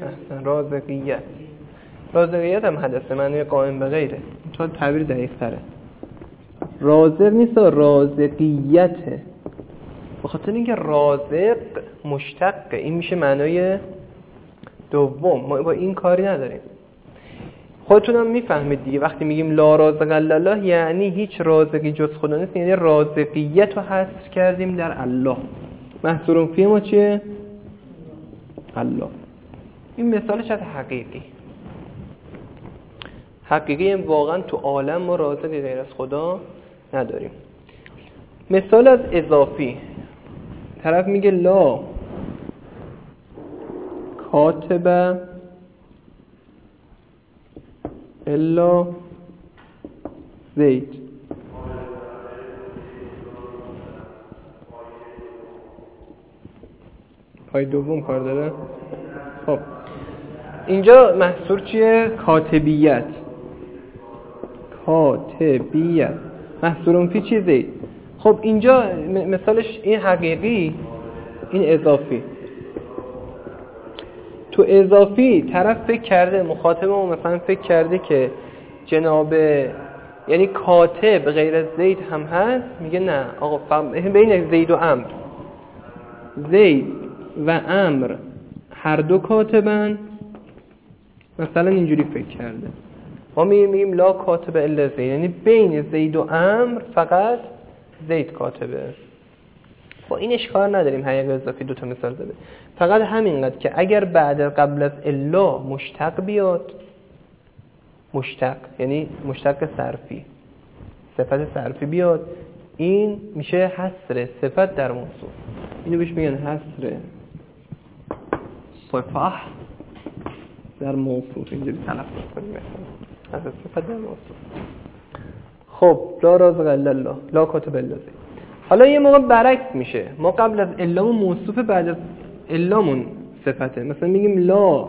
احسن. رازقیت رازقیت هم حدثه، معنی قائم به غیره، تا تعبیر دقیق تره. رازق نیست، رازقیته، به خاطر اینکه رازق مشتقه، این میشه معنای دوم. ما با این کاری نداریم. خودتون هم میفهمید دیگه وقتی میگیم لا رازق الا الله یعنی هیچ رازقی جز خدا نیست، یعنی رازقیت رو حصر کردیم در الله. محصور فیه ما چیه؟ الله. این مثالش از حقیقی حقیقی هم واقعا تو عالم ما رازقی غیر از خدا نداریم. مثال از اضافی، طرف میگه لا کاتب الا زید. پای دوم کار داره. خب اینجا محصور چیه؟ کاتبیت. کاتبیت محصورون فی چی؟ زید. خب اینجا مثالش این حقیقی، این اضافی. تو اضافی طرف فکر کرده، مخاطب ما مثلا فکر کرده که جناب یعنی کاتب غیر از زید هم هست، میگه نه آقا بین زید و عمرو، زید و عمرو هر دو کاتبن، مثلا اینجوری فکر کرده. ما میگیم لا کاتب الا زید، یعنی بین زید و عمرو فقط زید کاتبه. خب این اشکال نداریم، حقیقت اضافی دو تا مثال زده، فقط همینقدر که اگر بعد قبل از الا مشتق بیاد، مشتق یعنی مشتق صرفی، صفت صرفی بیاد، این میشه حصر صفت در موصوف. اینو بهش میگن حصر صفت در موصوف، اینجوری تلفظ کنیم مثلا حصر صفت در موصوف. خب لا رازق الا الله، لا کاتب الا زید. حالا یه موقع برعکس میشه، ما قبل از اللامون موصوف، بعد از اللامون صفته. مثلا میگیم لا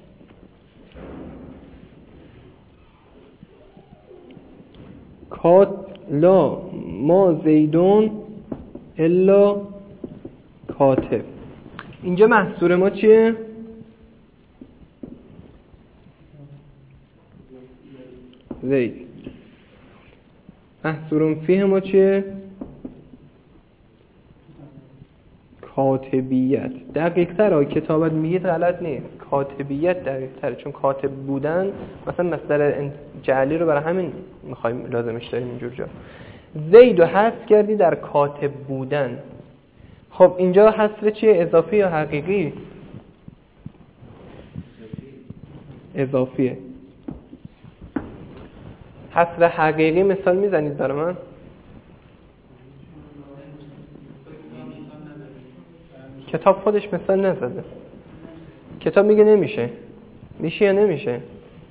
کات لا ما زیدون الا کاتب. اینجا محصور ما چیه؟ زید. محصورون فیه ما چیه؟ کاتبیت. دقیق تر کتابت میگید غلط نیست، کاتبیت دقیق تره، چون کاتب بودن مثلا مصدر جعلی رو برای همین میخوایم لازمش داریم اینجور جا. زید رو حذف کردی در کاتب بودن. خب اینجا حذف چیه؟ اضافی یا حقیقی؟ اضافیه. حذف حقیقی مثال میزنید برای من؟ کتاب خودش مثال نزده. کتاب میگه نمیشه. میشه یا نمیشه؟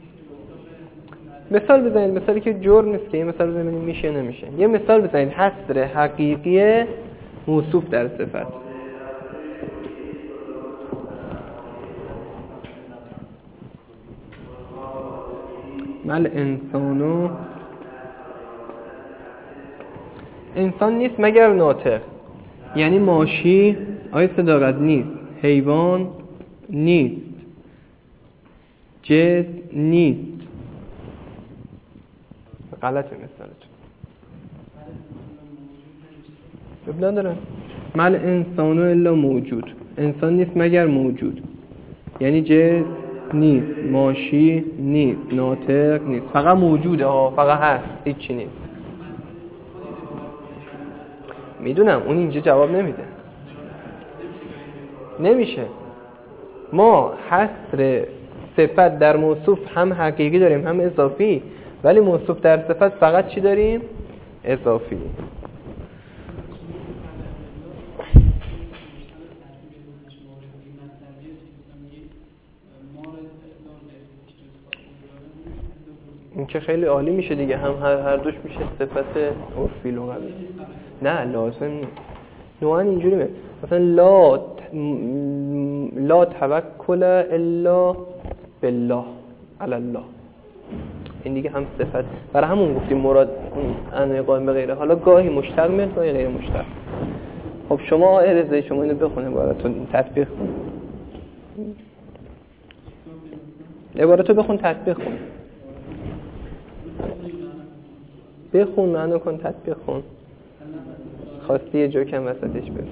مثال بزنید، مثالی که جرم نیست که یه مثال بزنید میشه یا نمیشه. یه مثال بزنید حصر حقیقی موصوف در صفت. مل انسانو، انسان نیست مگر ناطق، یعنی ماشی آیا صداقت نیست، حیوان نیست، جسم نیست. غلطه مثالتون. اب نداره. مل انسانو الا موجود، انسان نیست مگر موجود، یعنی جسم نیست، ماشی نیست، ناطق نیست، فقط موجوده ها، فقط هست، هیچی نیست. میدونم اون اینجا جواب نمیده. نمیشه. ما حصر صفت در موصوف هم حقیقی داریم هم اضافی، ولی موصوف در صفت فقط چی داریم؟ اضافی. این که خیلی عالی میشه دیگه، هم هر, هر دوش میشه صفت عرفی لغوی. نه لازم نیست. نوعا اینجوری میشه مثلا لا لا توکل الا بالله علی الله، این دیگه هم صفت. برای همون گفتیم مراد ان قائم به غیره. حالا گاهی مشتق میاد گاهی غیر مشتق. خب شما ارزه شما اینو بخونه براتون تطبیق کنید. عبارتو بخون تطبیق کن. بخون معنی کن تطبیق کن. خواستی یه جوکم وسطش بگو.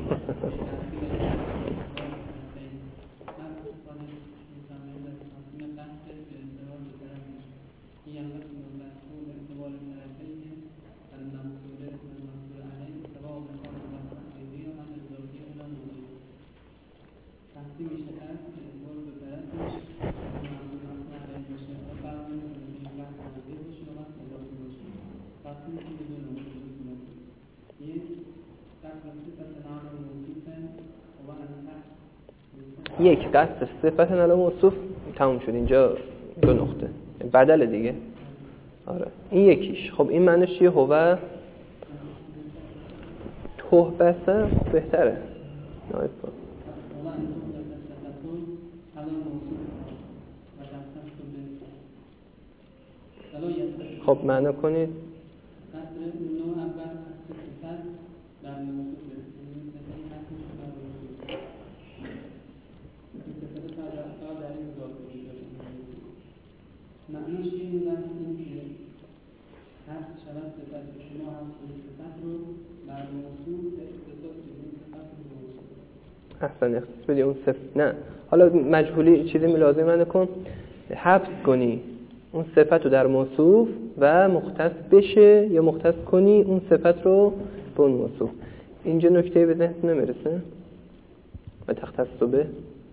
یک قصد صفت علی موصوف تموم شد. اینجا دو نقطه بدل دیگه. آره این یکیش. خب این معنیش چیه؟ هو توهبسه بهتره. نایب کن. خب معنی کنید. معنیش این که هر شرط صفت شما هم صفت رو بر موصوف اختصاص بدید صفت رو موصوف. احسن اختصاص بدید اون صفت. نه حالا مجهولی چیزی لازم نکن، حبس کنی اون صفت رو در موصوف و مختص بشه یا مختص کنی اون صفت رو به اون موصوف. اینجا نکته به ذهنت نمیرسه؟ و تختص به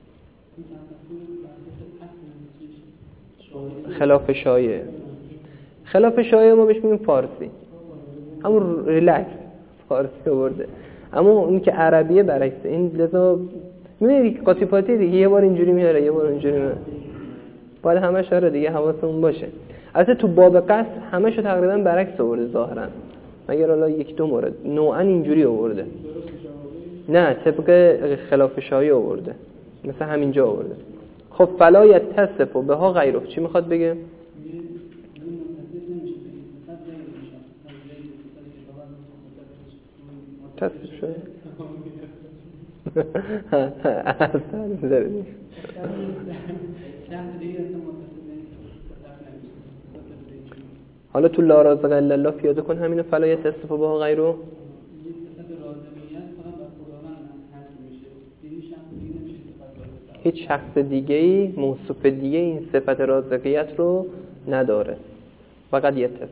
خلاف شایع. خلاف شایع ما بهش میگیم فارسی، همون ریلکس فارسی آورده، اما اون که عربیه برعکسه. این لذا میبینی قاطی پاتی دیگه یه بار اینجوری میاره یه بار اینجوری میاره، باید همه شاره دیگه حواسمون باشه. البته تو باب قصد همه شو تقریبا برعکس آورده ظاهرا، مگر حالا یک دو مورد نوعا اینجوری آورده، نه طبق خلاف شایع آورده، مثلا همینجا آورده. خب فلا یتصف بها غیره چی میخواد بگه؟ تصف شده حالا تو لا رازق الا الله پیاده کن همینو فلا یتصف بها غیره. هیچ شخص دیگه‌ای موصوف دیگه این صفت رازقیت رو نداره، فقط یتصف.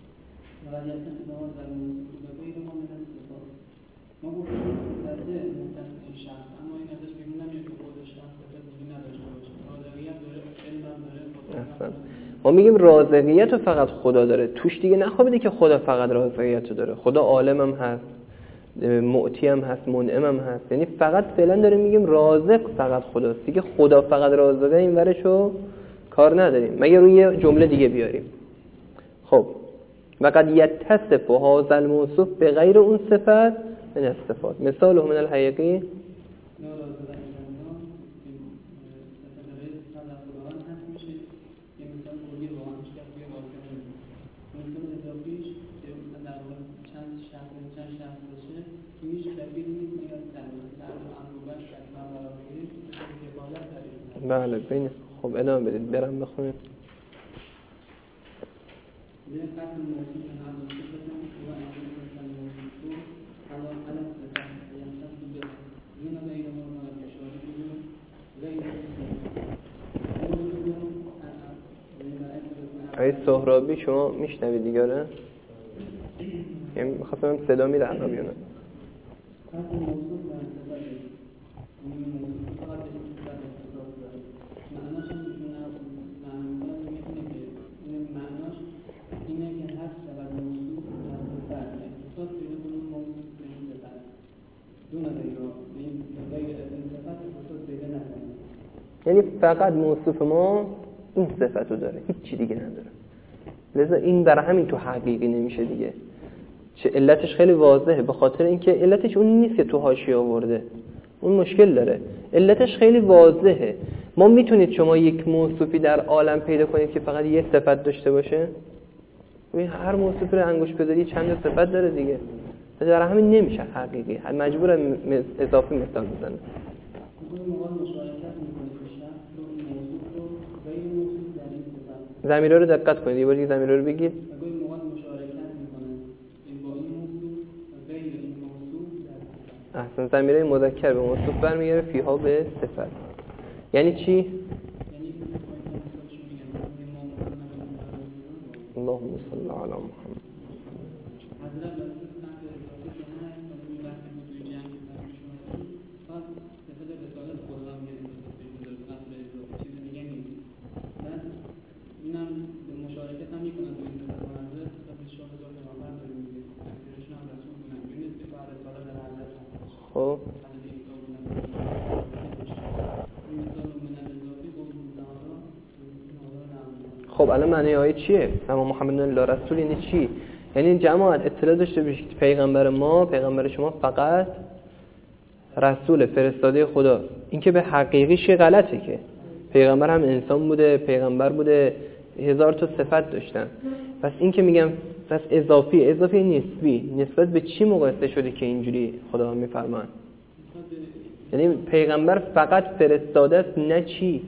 ما میگیم رازقیت رو فقط خدا داره، توش دیگه نخوابیده که خدا فقط رازقیت رو داره، خدا عالم هم هست، معطی هم هست، منعم هم هست. یعنی فقط فعلا داریم میگیم رازق فقط خداست دیگه، خدا فقط رازقه این ورشو کار نداریم مگر روی یه جمله دیگه بیاریم. خب وقد یتصف هذا الموصوف به غیر اون صفت من الصفات. مثاله من الحقیقی بله بین. خب ادامه بدید برم بخونید. آیه سهرابی شما میشنوید دیگه آره؟ یعنی میخواستم صدا میره عربیونه. یعنی فقط موصوف ما این صفت رو داره، هیچ چی دیگه نداره. لذا این برای همین تو حقیقی نمیشه دیگه. چه علتش خیلی واضحه، به خاطر اینکه علتش اون نیست که تو حاشیه آورده، اون مشکل داره. علتش خیلی واضحه. ما میتونید شما یک موصوفی در عالم پیدا کنید که فقط یه صفت داشته باشه؟ این هر موصوفی رو انگوش بذاری چند تا صفت داره دیگه. در همین نمیشه حقیقی، مجبور اضافی مثال بزنه. ضمیرها رو دقت کنید، یه بار دیگه ضمیرها رو بگید. گاهی موقع مشارکت میکنن این با این موضوع و غیر این موضوع در احسن، ضمیرهای مذکر به موصوف برمیگره، فیها به صفت. یعنی چی؟ یعنی که مثالشون میگن ما محمد اللهم صل علی محمد. حضرت رسول صلی الله علیه و آله و این وقتی بود توی جنگ برشون فقط صفت رسالت خدا هم گرفت به قصر اضافی، چیز دیگه نیست. بعد اینم مشارکت هم میکنن تو این صفت حضرت، صفت شاه هزار پیغمبر داریم دیگه، اکثرشون هم رسول بودن، این نیست که فقط رسالت در حضرت هم خب حضرت عیسی بودن. این مثال من اضافی قول تعالی خب الان معنی آیه چیه؟ اما محمد الله رسول یعنی چی؟ یعنی جماعت اطلاع داشته باشید که پیغمبر ما، پیغمبر شما فقط رسول فرستاده خدا. این که به حقیقیش غلطه که پیغمبر هم انسان بوده، پیغمبر بوده، هزار تا صفت داشتن. پس این که میگم پس اضافی، اضافی نسبی، نسبت به چی مقایسه شده که اینجوری خدا میفرمان؟ یعنی پیغمبر فقط فرستاده است، نه چی؟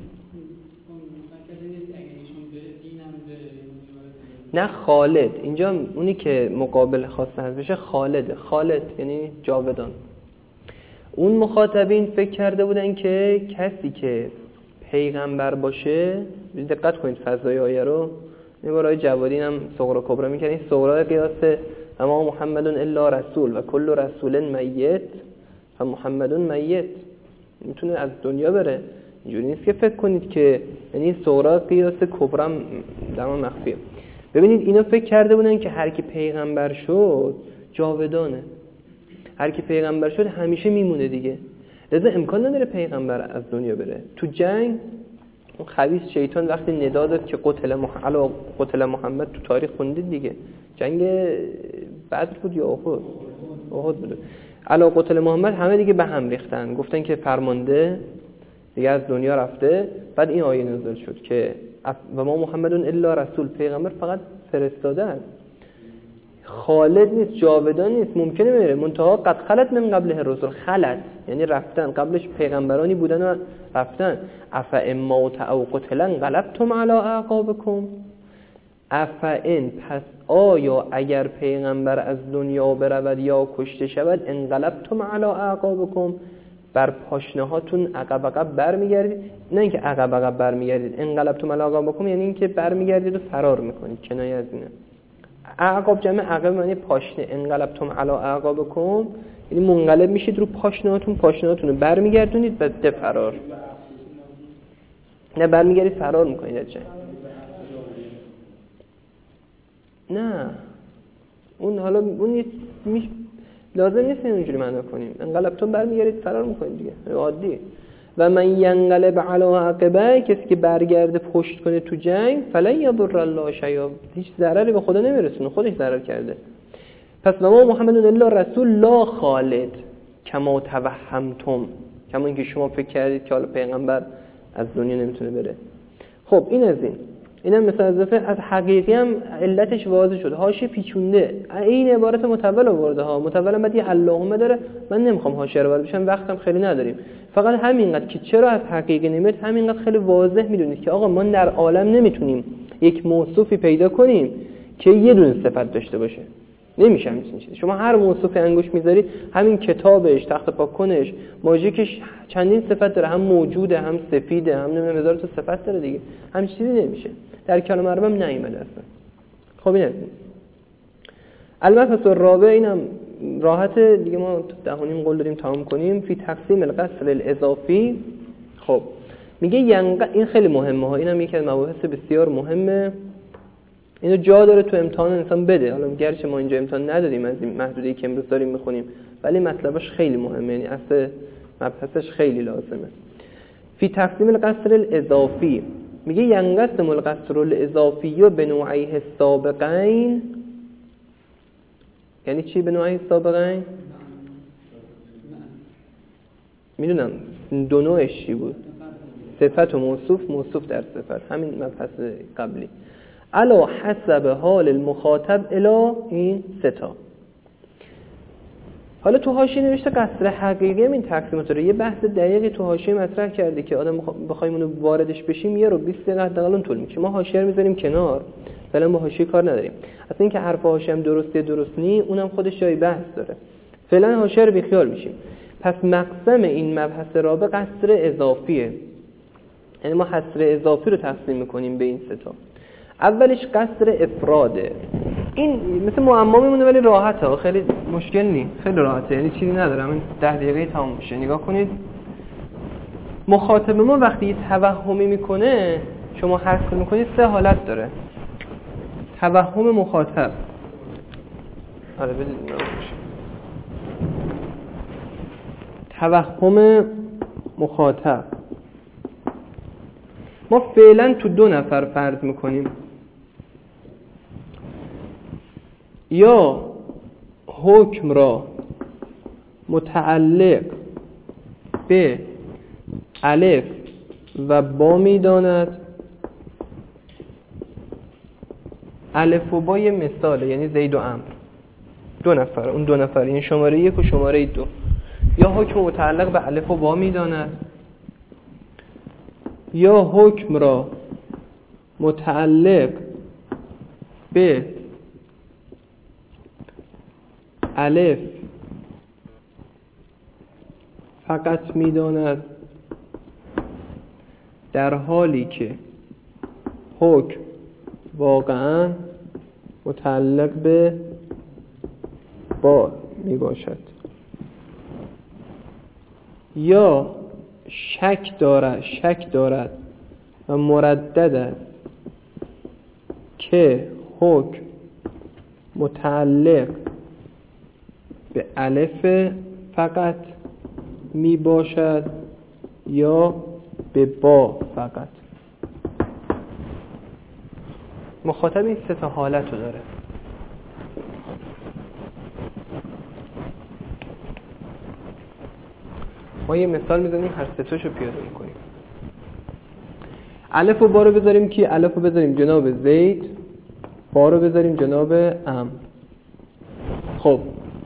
نه خالد. اینجا اونی که مقابل خواسته هست بشه خالد. خالد یعنی جاودان. اون مخاطبین فکر کرده بودن که کسی که پیغمبر باشه، دقت کنید فضای آیه رو، این بارای جوادین هم صغرا کبرا میکنه. این صغرا قیاس اما محمد الا رسول و کل رسول میت و محمد میت، میتونه از دنیا بره. اینجوری نیست که فکر کنید که یعنی صغرا قیاس کبرا در ما مخفیه. ببینید اینا فکر کرده بودن که هر کی پیغمبر شد جاودانه، هر کی پیغمبر شد همیشه میمونه دیگه، لذا امکان نداره پیغمبر از دنیا بره. تو جنگ اون خبیث شیطان وقتی ندا داد که قتل محمد قتل محمد، تو تاریخ خوندید دیگه، جنگ بدر بود یا احد؟ احد بود. علا قتل محمد همه دیگه به هم ریختن، گفتن که فرمانده دیگه از دنیا رفته. بعد این آیه نازل شد که و ما محمد الا رسول، پیغمبر فقط فرستاده است، خالد نیست، جاودان نیست، ممکنه بره. منتها قد خلت من قبله الرسل، خلت یعنی رفتن، قبلش پیغمبرانی بودن و رفتن. افا اما او قتلا انقلبتم علی اعقابکم، افا ان پس آیا اگر پیغمبر از دنیا برود یا کشته شود، انقلبتم علی اعقابکم، بر پاشنه هاتون عقب عقب برمیگردید. نه اینکه عقب عقب برمیگردید، انقلبتم علی اعقابکم یعنی اینکه برمیگردید و فرار میکنید، کنایه از اینه. اعقاب جمع عقب معنی پاشنه، انقلبتم علی اعقابکم یعنی منقلب میشید رو پاشنه هاتون، پاشنه هاتون رو برمیگردونید و ده فرار، نه برمیگردید فرار میکنید از جنگ. نه اون حالا اون میش... لازم نیست اونجوری معنا کنیم، انقلبتون برمیگردید فرار میکنید دیگه، عادی. و من ینقلب علی عقبه، کسی که برگرده پشت کنه تو جنگ، فلن یضر الله شیئا، هیچ ضرری به خدا نمیرسونه، خودش ضرر کرده. پس ما محمد الا رسول لا خالد کما توهمتم، کما اینکه شما فکر کردید که حالا پیغمبر از دنیا نمیتونه بره. خب این از این اینم مثلا اضافه از حقیقی هم علتش واضح شد، حاشیه پیچونده، این عبارت متول آورده ها، متول بعد یه اللهم داره، من نمیخوام حاشیه رو وارد بشم، وقتم خیلی نداریم. فقط همینقدر که چرا از حقیقی نمیاد، همینقدر خیلی واضح میدونید که آقا ما در عالم نمیتونیم یک موصوفی پیدا کنیم که یه دونه صفت داشته باشه، نمیشه همین چیزی. شما هر موصوفی انگوش میذاری، همین کتابش، تخت پاککنش، ماژیکش چندین صفت داره، هم موجوده، هم سفیده، هم نمیدونم هزار تا صفت داره دیگه، همین چیزی نمیشه، در کلام عرب هم نیومده اصلا. خب این المبحث الرابع، اینم راحت دیگه، ما دهونیم قول داریم تمام کنیم. فی تقسیم القصر الاضافی. خب میگه ینق... این خیلی مهمه ها، اینم یکی از مباحث بسیار مهمه، اینو جا داره تو امتحان انسان بده. حالا گرچه ما اینجا امتحان ندادیم از این محدوده‌ای که امروز داریم میخونیم، ولی مطلبش خیلی مهمه، یعنی اصل مبحثش خیلی لازمه. فی تقسیم القصر الاضافی میگه ینقسم القصر الاضافی به نوعیه السابقین. یعنی چی به نوعیه السابقین؟ میدونم دو نوعش چی بود، صفت و موصوف، موصوف در صفت، همین مبحث قبلی. علا حسب حال المخاطب الی این ستا. حالا تو حاشیه نوشته قصر حقیقی این تقسیمات رو یه بحث دقیقی تو حاشیه مطرح کرده که آدم بخوایم اونو واردش بشیم یه رو بیست دقیقه حداقل طول میکشه. ما حاشیه رو میذاریم کنار، فعلا با حاشیه کار نداریم. اصلا اینکه حرف حاشیه هم درسته درست نی اونم خودش جای بحث داره. فعلا حاشیه رو بیخیال میشیم. پس مقسم این مبحث رابع قصر اضافیه. یعنی ما حصر اضافی رو تقسیم میکنیم به این سه تا. اولش قصر افراده. این مثل معما میمونه ولی راحته، خیلی مشکل نیست، خیلی راحته، یعنی چیزی نداره. همین ده دقیقه تموم میشه. نگاه کنید مخاطب ما وقتی یه توهمی میکنه شما حذف میکنید سه حالت داره. توهم مخاطب، آره بدید توهم مخاطب ما فعلا تو دو نفر فرض میکنیم، یا حکم را متعلق به الف و با میداند. الف و با یه مثاله، یعنی زید و عمرو، دو نفر، اون دو نفر این شماره یک و شماره دو. یا حکم متعلق به الف و با میداند، یا حکم را متعلق به الف فقط میداند در حالی که حکم واقعا متعلق به با می باشد. یا شک دارد شک دارد و مردد است که حکم متعلق به الف فقط می باشد یا به با فقط. مخاطب این سه تا حالت رو داره. ما یه مثال میزنیم هر سه تاشو پیاده میکنیم. الف و با رو بذاریم کی؟ الف رو بذاریم جناب زید، با رو بذاریم جناب عمرو. خب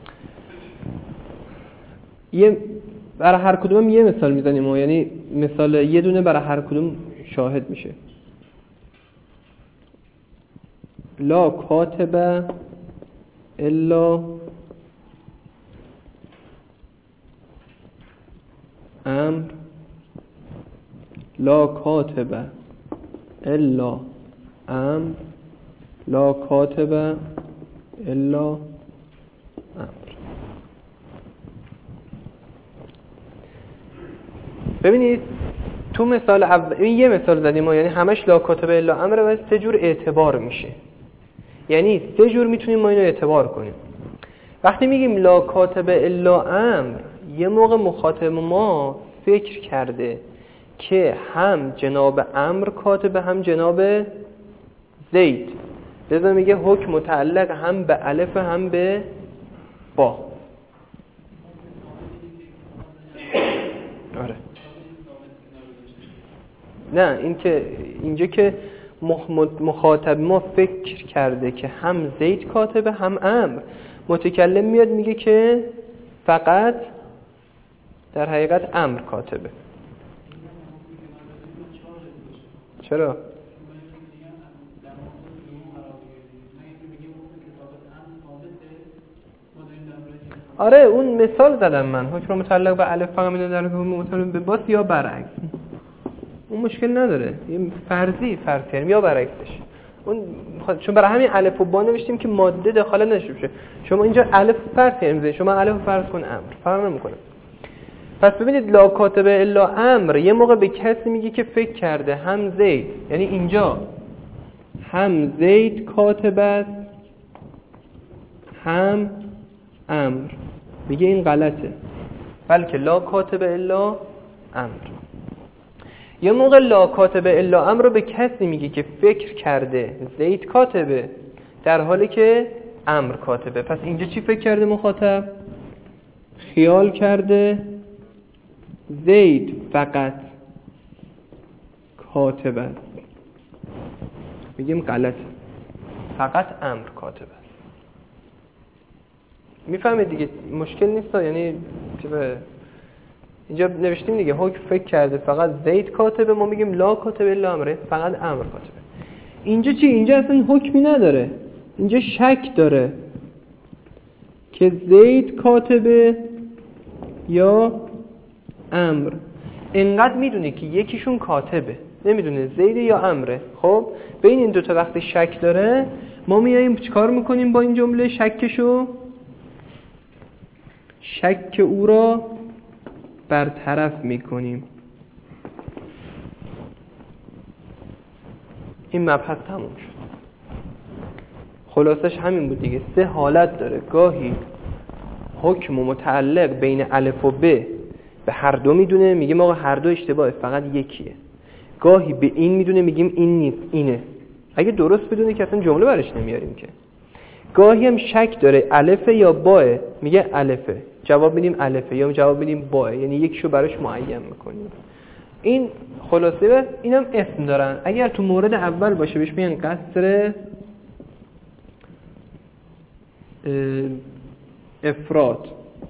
یه برای هر کدوم یه مثال میزنیم، یعنی مثال یه دونه برای هر کدوم شاهد میشه. لا کاتب الا امر، لا کاتب الا امر، لا کاتب الا امر. ببینید تو مثال اول این یه مثال زدیم ما، یعنی همش لا کاتب الا امر و سه جور اعتبار میشه. یعنی سه جور میتونیم ما اینو اعتبار کنیم. وقتی میگیم لا کاتب الا امر، یه موقع مخاطب ما فکر کرده که هم جناب امر کاتب هم جناب زید، لذا میگه حکم متعلق هم به الف هم به با. آره نه این که اینجا که مخاطب ما فکر کرده که هم زید کاتبه هم امر، متکلم میاد میگه که فقط در حقیقت امر کاتبه. چرا؟ آره اون مثال زدم من، حکم متعلق به الف فقط میدونه در حکم متعلق به باس یا برعکس، اون مشکل نداره، یه فرضی فرض کردیم یا برعکسش. اون چون برای همین الف و با نوشتیم که ماده داخل نشه بشه. شما اینجا الف فرض کردیم، شما الف فرض کن امر، فرق نمیکنه. پس ببینید لا کاتب الا امر یه موقع به کسی میگه که فکر کرده هم زید، یعنی اینجا هم زید کاتب است هم امر، میگه این غلطه، بلکه لا کاتب الا امر. یه موقع لا کاتب الا امر رو به کسی میگه که فکر کرده زید کاتبه در حالی که امر کاتبه. پس اینجا چی فکر کرده مخاطب؟ خیال کرده زید فقط کاتب است، میگیم غلط، فقط امر کاتب است. میفهمید دیگه، مشکل نیست. یعنی اینجا نوشتیم دیگه حکم فکر کرده فقط زید کاتبه، ما میگیم لا کاتبه الا امره، فقط امر کاتبه. اینجا چی؟ اینجا اصلا حکمی نداره، اینجا شک داره که زید کاتبه یا امر. اینقدر میدونه که یکیشون کاتبه، نمیدونه زید یا امره. خب بین این دوتا وقتی شک داره، ما میاییم چیکار میکنیم با این جمله شکشو؟ شک او را برطرف میکنیم. این مبحث تموم شد. خلاصش همین بود دیگه. سه حالت داره. گاهی حکم متعلق بین الف و ب به هر دو میدونه، میگیم آقا هر دو اشتباهه، فقط یکیه. گاهی به این میدونه، میگیم این نیست اینه. اگه درست بدونه که اصلا جمله برش نمیاریم که. گاهی هم شک داره الف یا باه، میگه الفه، جواب میدیم الفه یا جواب میدیم باه، یعنی یکیشو براش معین میکنیم. این خلاصه بس. اینم اسم دارن. اگر تو مورد اول باشه بهش میگن قصر افراد،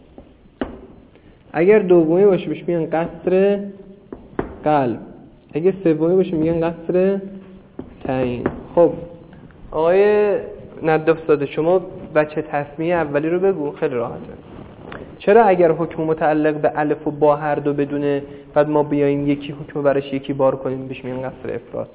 اگر دومی باشه بهش میگن قصر قلب، اگه سومی باشه میگن قصر تعیین. خب آقای نداف زاده شما بچه تسمیه اولی رو بگو، خیلی راحته. چرا اگر حکم متعلق به الف و با هر دو بدونه، بعد ما بیاییم یکی حکم برش یکی بار کنیم بهش میگن قصر افراد؟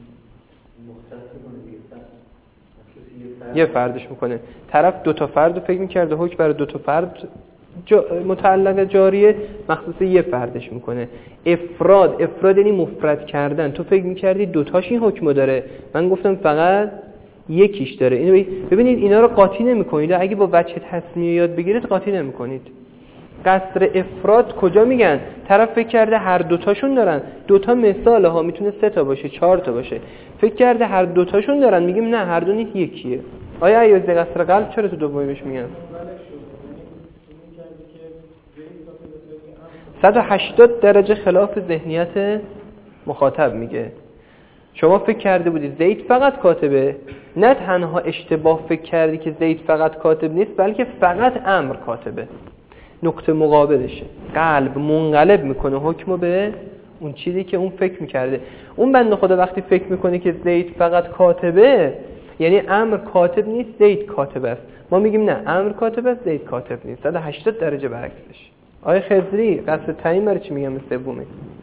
یه فردش میکنه. طرف دو تا فرد فکر میکرده حکم برای دو تا فرد جا متعلق جاریه، مخصوص یه فردش میکنه. افراد، افراد یعنی مفرد کردن. تو فکر میکردی دوتاش این حکمو داره، من گفتم فقط یکیش داره. اینو ببینید اینا رو قاطی نمیکنید. اگه با بچه تسمیه یاد بگیرید قاطی نمیکنید. قصر افراد کجا میگن؟ طرف فکر کرده هر دوتاشون دارن. دوتا مثاله ها، میتونه سه تا باشه، چهار تا باشه. فکر کرده هر دوتاشون دارن، میگیم نه هر دو نیست، یکیه. آیا ایاز قصر قلب چرا تو دومی بهش میگن؟ صد و هشتاد درجه خلاف ذهنیت مخاطب میگه. شما فکر کرده بودی زید فقط کاتبه، نه تنها اشتباه فکر کردی که زید فقط کاتب نیست، بلکه فقط امر کاتبه. نقطه مقابلشه. قلب منقلب میکنه حکمو به اون چیزی که اون فکر میکرده. اون بنده خدا وقتی فکر میکنه که زید فقط کاتبه، یعنی امر کاتب نیست، زید کاتب است. ما میگیم نه، امر کاتب است، زید کاتب نیست. صد و هشتاد درجه برعکسش. آیه خضری قصد تعیین برای چی میگم؟ سومی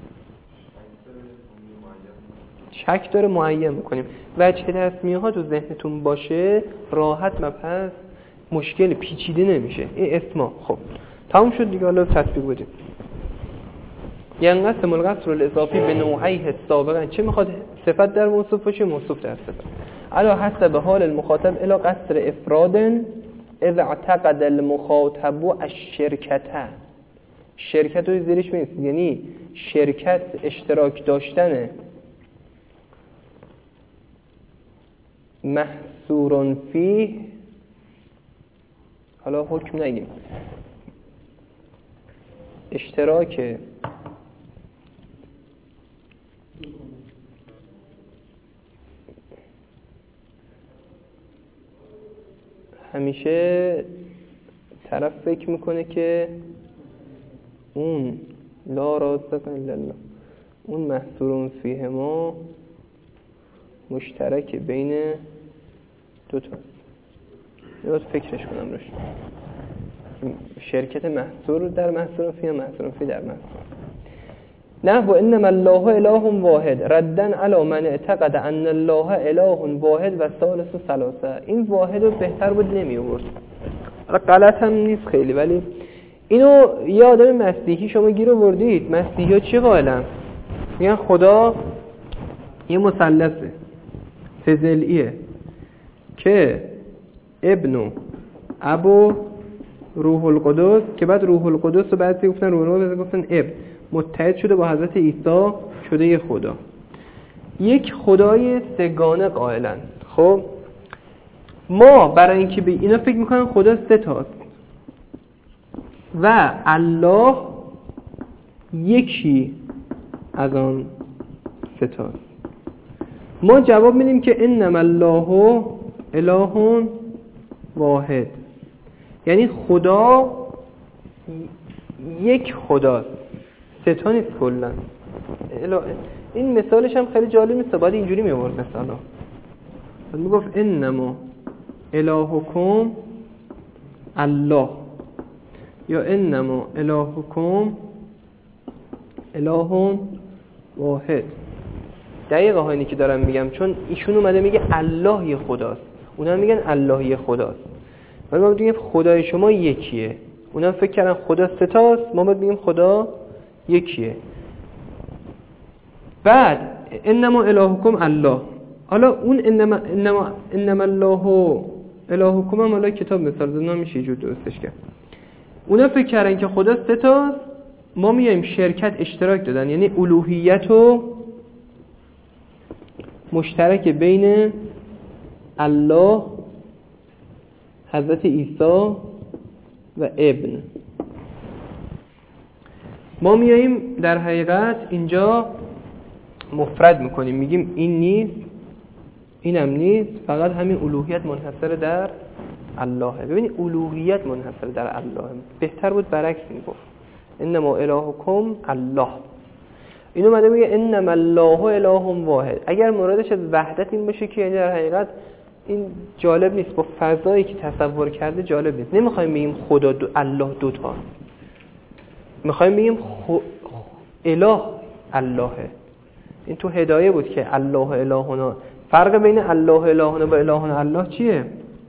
شک داره معین میکنیم. وجه تسمیه ها تو ذهنتون باشه راحت مبحث مشکل پیچیده نمیشه. این اسما خب تموم شد دیگه. حالا تطبیق بدیم. ینقسم القصر الاضافی به نوعیه السابقه. چه میخواد؟ صفت در موصوف باشه، موصوف در صفت. علا حسب حال المخاطب الى قصر افراد اذا اعتقد المخاطب الشرکته. شرکت رو زیرش بینید، یعنی شرکت اشتراک داشتنه. محصور فیه، حالا حکم نگیم، اشتراک همیشه طرف فکر میکنه که اون لا رازق الا الله، اون محصور فیه ما مشترک بین دو تا. باید فکرش کنم روش. شرکت محصور در محصور فیه، محصور فیه در محصور. نه و انما الله اله واحد ردن علی من اعتقد ان الله اله واحد و ثالث ثلاثه. این واحد رو بهتر بود نمی آورد. حالا غلط هم نیست خیلی، ولی اینو یه آدم مسیحی شما گیر آوردید. مسیحی ها چه قائلن؟ میگن خدا یه مثلثه سه‌ضلعیه که ابن و اب و روح القدس، که بعد روح القدس رو بعضی گفتن روح القدس، گفتن اب متحد شده با حضرت عیسی شده یه خدا. یک خدای سگانه قائلن. خب ما برای اینکه به اینا فکر میکنن خدا سه تاست و الله یکی از آن سه تاست. ما جواب میدیم که انما الله اله واحد. یعنی خدا یک خداست، سه تا نیست کلا. این مثالش هم خیلی جالب نیست، باید اینجوری می‌آورد مثلا. بعد میگفت انما الهکم الله یا انما الهکم اله واحد. دقیقه اینی که دارم میگم، چون ایشون اومده میگه الله یه خداست، اونا میگن الله یه خداست. ولی ما میگیم خدای شما یکیه، اونا فکر کردن خدا سه تاست، ما باید بگیم خدا یکیه. بعد انما الهکم الله، حالا اون انما انما انما الله الهکم هم حالا کتاب مثال زدن میشه جور درستش کرد. اونا فکر کردن که خدا سه تاست، ما میایم شرکت اشتراک دادن، یعنی الوهیت و مشترک بین الله، حضرت عیسی و ابن. ما میاییم در حقیقت اینجا مفرد میکنیم، میگیم این نیست اینم نیست، فقط همین الوهیت منحصر در اللهه. ببینید الوهیت منحصر در اللهه، بهتر بود برعکس میگفت انما الهکم الله. اینو اومده میگه انما الله اله واحد. اگر مرادش از وحدت این باشه که یعنی در حقیقت این جالب نیست، با فضایی که تصور کرده جالب نیست. نمیخوایم بگیم خدا دو الله دو تا، میخوایم بگیم خ... اله اللهه. این تو هدایه بود که الله الهنا. فرق بین الله الهنا و الهنا الله چیه؟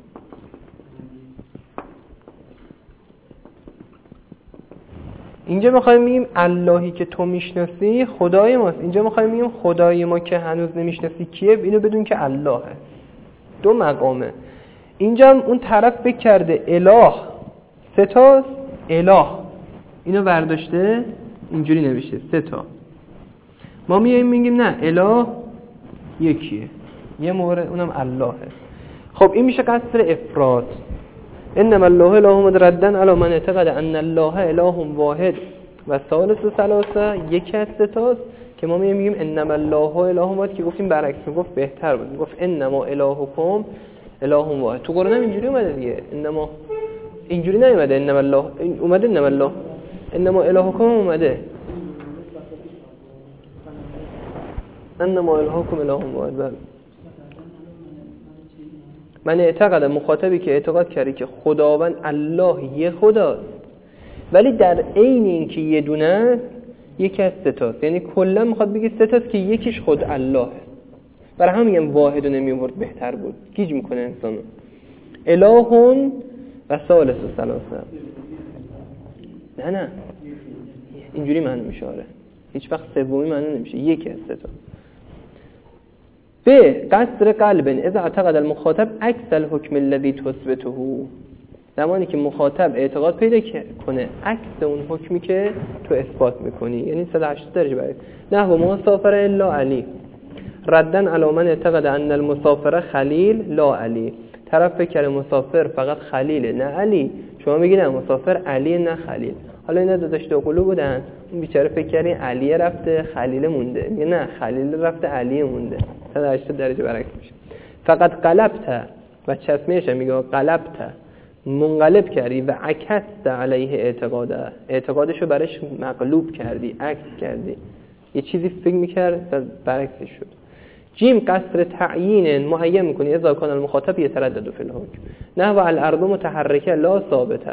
اینجا میخوایم بگیم اللهی که تو میشناسی خدای ماست، اینجا میخوایم بگیم خدای ما که هنوز نمیشناسی کیه، اینو بدون که اللهه. دو مقامه. اینجا هم اون طرف بکرده اله سه تاست، اله اینو برداشته اینجوری نوشته سه تا. ما میایم میگیم نه اله یکیه، یه مورد اونم اللهه. خب این میشه قصر افراد. انما الله اله ردن علی من اعتقد ان الله اله واحد و ثالث و ثلاثه، یکی از سه تاست که ما میگیم انما الله اله واحد، که گفتیم برعکس میگفت بهتر بود، میگفت انما الهکم اله واحد. تو قرآن هم اینجوری اومده دیگه، انما اینجوری نیومده انما الله، اومده انما الله انما الهکم اومده انما الهکم اله واحد. من اعتقاد مخاطبی که اعتقاد کرده که خداوند الله یه خداست ولی در عین این که یه دونه است یکی از سه تاست، یعنی کلا میخواد بگه سه تاست که یکیش خود الله. برای همین میگم واحد رو نمیورد بهتر بود، گیج میکنه انسانو. الهون و ثالث و ثلاثه. نه نه اینجوری معنی میشه، آره هیچ وقت سومی معنی نمیشه، یکی از سه تا. به قصر قلب اذا اعتقد المخاطب عکس الحکم الذی تثبته، زمانی که مخاطب اعتقاد پیدا کنه عکس اون حکمی که تو اثبات میکنی، یعنی صد و هشتاد درجه برعکس. نحو مسافر الا علی ردن علی من اعتقد ان المسافر خلیل لا علی. طرف فکر مسافر فقط خلیله نه علی، شما میگید نه مسافر علی نه خلیل. حالا اینا دو داشته قلو بودن، اون بیچاره فکر کرد علی رفته خلیل مونده، میگه نه خلیل رفته علی مونده. صد و هشتاد درجه برعکس میشه. فقط قلبت و چشمش میگه قلبت، منقلب کردی و عکست علیه اعتقاده، اعتقادشو برش مقلوب کردی، عکس کردی، یه چیزی فکر میکرد و برعکسش شد. جیم قصر تعیین معین میکنی اذا کان المخاطب یتردد فی الحکم نحو الارض متحرکه لا ثابته.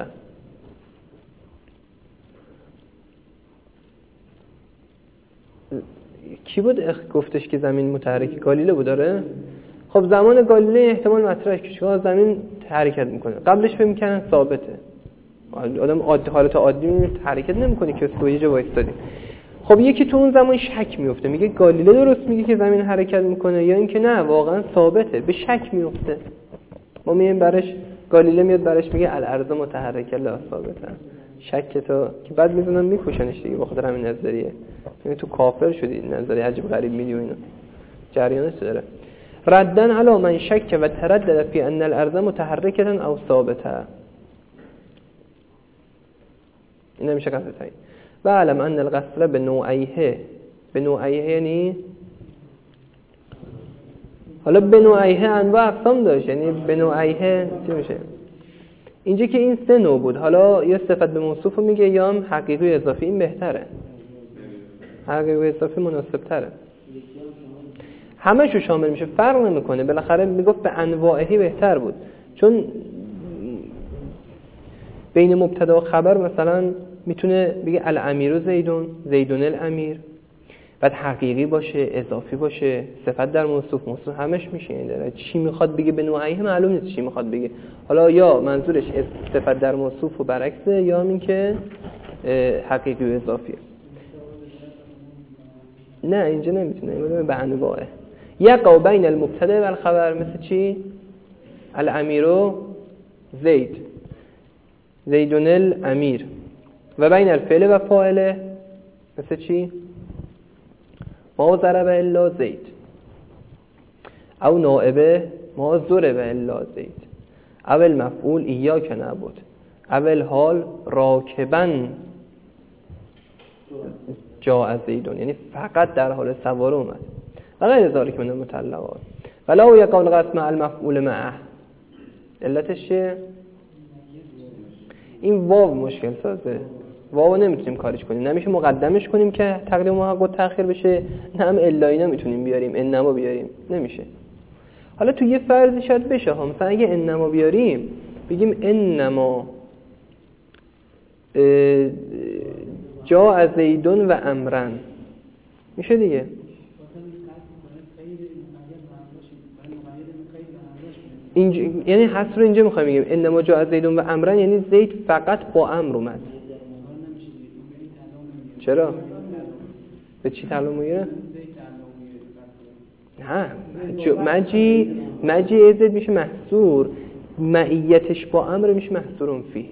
کی بود گفتش که زمین متحرکه؟ گالیله بود داره. خب زمان گالیله احتمال مطرحه که چرا زمین حرکت میکنه، قبلش فکر میکنن ثابته. آدم عادی حالت عادی حرکت نمیکنه که سویج وایستادیم. خب یکی تو اون زمان شک میفته، میگه گالیله درست میگه که زمین حرکت میکنه یا اینکه نه واقعا ثابته، به شک میفته. ما میایم برش گالیله میاد برش میگه الارض متحرکه لا ثابته. شک تو که بعد میذونن میکشنش دیگه بخاطر همین نظریه. یعنی تو کافر شدی، نظریه عجیب غریب میدی و اینا جریانش داره. ردن علی من شک و تردد فی ان الارض متحرکه او ثابته. این میشه قصد تعیین. و علم ان القصر به نوعیه، به نوعیه یعنی حالا به نوعیه انواع اقسام داشت، یعنی به نوعیه چی میشه؟ اینجا که این سه نوع بود، حالا یا صفت به موصوف رو میگه یا هم حقیقی اضافی. این بهتره، حقیقی اضافی مناسب تره، همه شو شامل میشه، فرق نمیکنه. بالاخره میگفت به انواعهی بهتر بود، چون بین مبتدا و خبر مثلا میتونه بگه الامیر زیدون، زیدون الامیر، بعد حقیقی باشه، اضافی باشه، صفت در موصوف، موصوف همش میشه. این داره چی میخواد بگه به نوعیه معلوم نیست چی میخواد بگه. حالا یا منظورش صفت در موصوف و برعکسه، یا همین که حقیقی و اضافیه. نه اینجا نمیتونه، میگه به انواعه. یقع بین المبتدا و الخبر، مثل چی؟ الامیر زید، زیدون الامیر. و بین الفعل و فاعله، مثل چی؟ ما ضرب الا زید، او نائبه ما ضرب الا زید، او المفعول ایاک نعبد، او الحال راکبا جاء زیدون، یعنی فقط در حال سوار اومد. و غیر ذالک من المطلقات. ولا یقع القسم المفعول معه. علتش چیه؟ این واو مشکل سازه، واو نمیتونیم کارش کنیم، نمیشه مقدمش کنیم که تقدیم محقق تأخیر بشه، نه هم الایی نمیتونیم بیاریم، انما بیاریم، نمیشه. حالا تو یه فرضی شاید بشه ها، مثلا اگه انما بیاریم بگیم انما جاء زیدون و امرن، میشه دیگه. اینج... یعنی حصر رو اینجا میخوایم بگیم انما جاء زیدون و امرن، یعنی زید فقط با امر اومد. چرا؟ به چی تعلق میگیره؟ نه مجی مجی ازد میشه محصور، معیتش با امر میشه محصورون فی.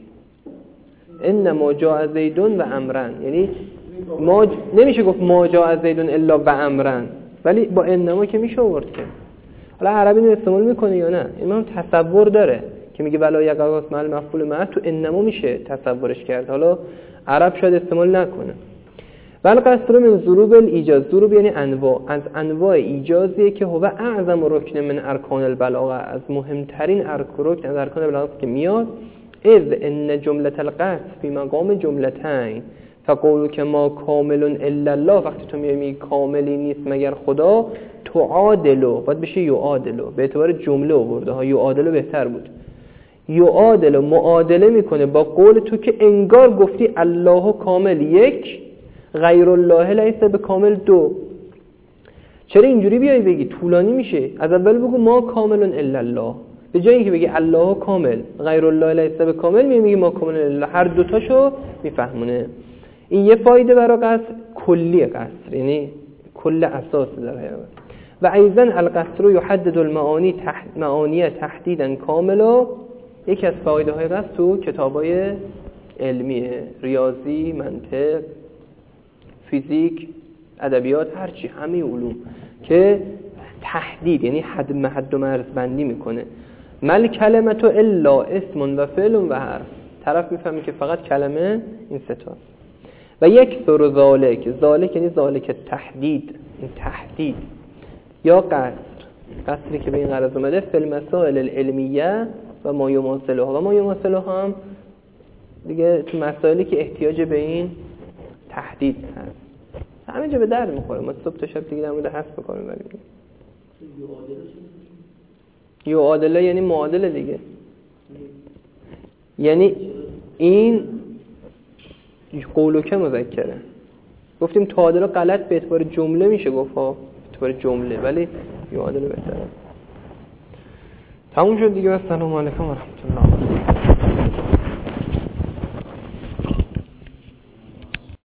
انما جاء زیدون و امرن، یعنی ما ج... نمیشه گفت ما جاء زیدون الا و امرن، ولی با انما که میشه آورد که. حالا عربی اینو استعمال میکنه یا نه؟ این هم تصور داره که میگه ولا یقع القسم المفعول معه، تو انما میشه تصورش کرد، حالا عرب شاید استعمال نکنه. ولی قصر من ضروب الایجاز، ضروب یعنی انواع، از انواع ایجازیه که هو اعظم رکن من ارکان البلاغه، از مهمترین رکن از ارکان بلاغه که میاد. اذ ان جمله القصر فی مقام جملتین، فقولو که ما کامل الا الله، وقتی تو میگی کاملی نیست مگر خدا، تعادلو باید بشه یعادلو، به اعتبار جمله آورده ها، یعادلو بهتر بود. یعادلو معادله میکنه با قول تو که انگار گفتی الله کامل یک، غیر الله لیس به کامل دو. چرا اینجوری بیای بگی؟ طولانی میشه. از اول بگو ما کامل الا الله، به جای اینکه بگی الله کامل غیر الله لیس به کامل، میگی ما کامل الا الله. هر دوتاشو میفهمونه. این یه فایده برای قصر، کلی قصر یعنی کل اساس داره. و ایضا القصر یحدد المعانی تحت معانی تحدیدا کاملا. یکی از فایده های قصر تو کتابای علمیه، ریاضی، منطق، فیزیک، ادبیات، هرچی، همه علوم که تحدید یعنی حد محد و مرز بندی میکنه. مل کلمه تو الا اسم و فعل و حرف، طرف میفهمه که فقط کلمه این سه تاست. و یک سر ذالک، ذالک یعنی ذالک تحدید، این تحدید یا قصر، قصری که به این غرض اومده، فی المسائل العلمیه و ما یماثلها، و ما یماثلها هم دیگه تو مسائلی که احتیاج به این تحدید هست. همه جا به درد میخوره. ما صبح تا شب دیگه در مورد حذف بکنیم. ولی یعادله یعنی معادله دیگه، یعنی این قولو که مذکره. گفتیم تعادل غلط به اعتبار جمله میشه گفت ها، به اعتبار جمله، ولی یعادله بهتره. تموم شد دیگه. السلام علیکم و رحمت الله.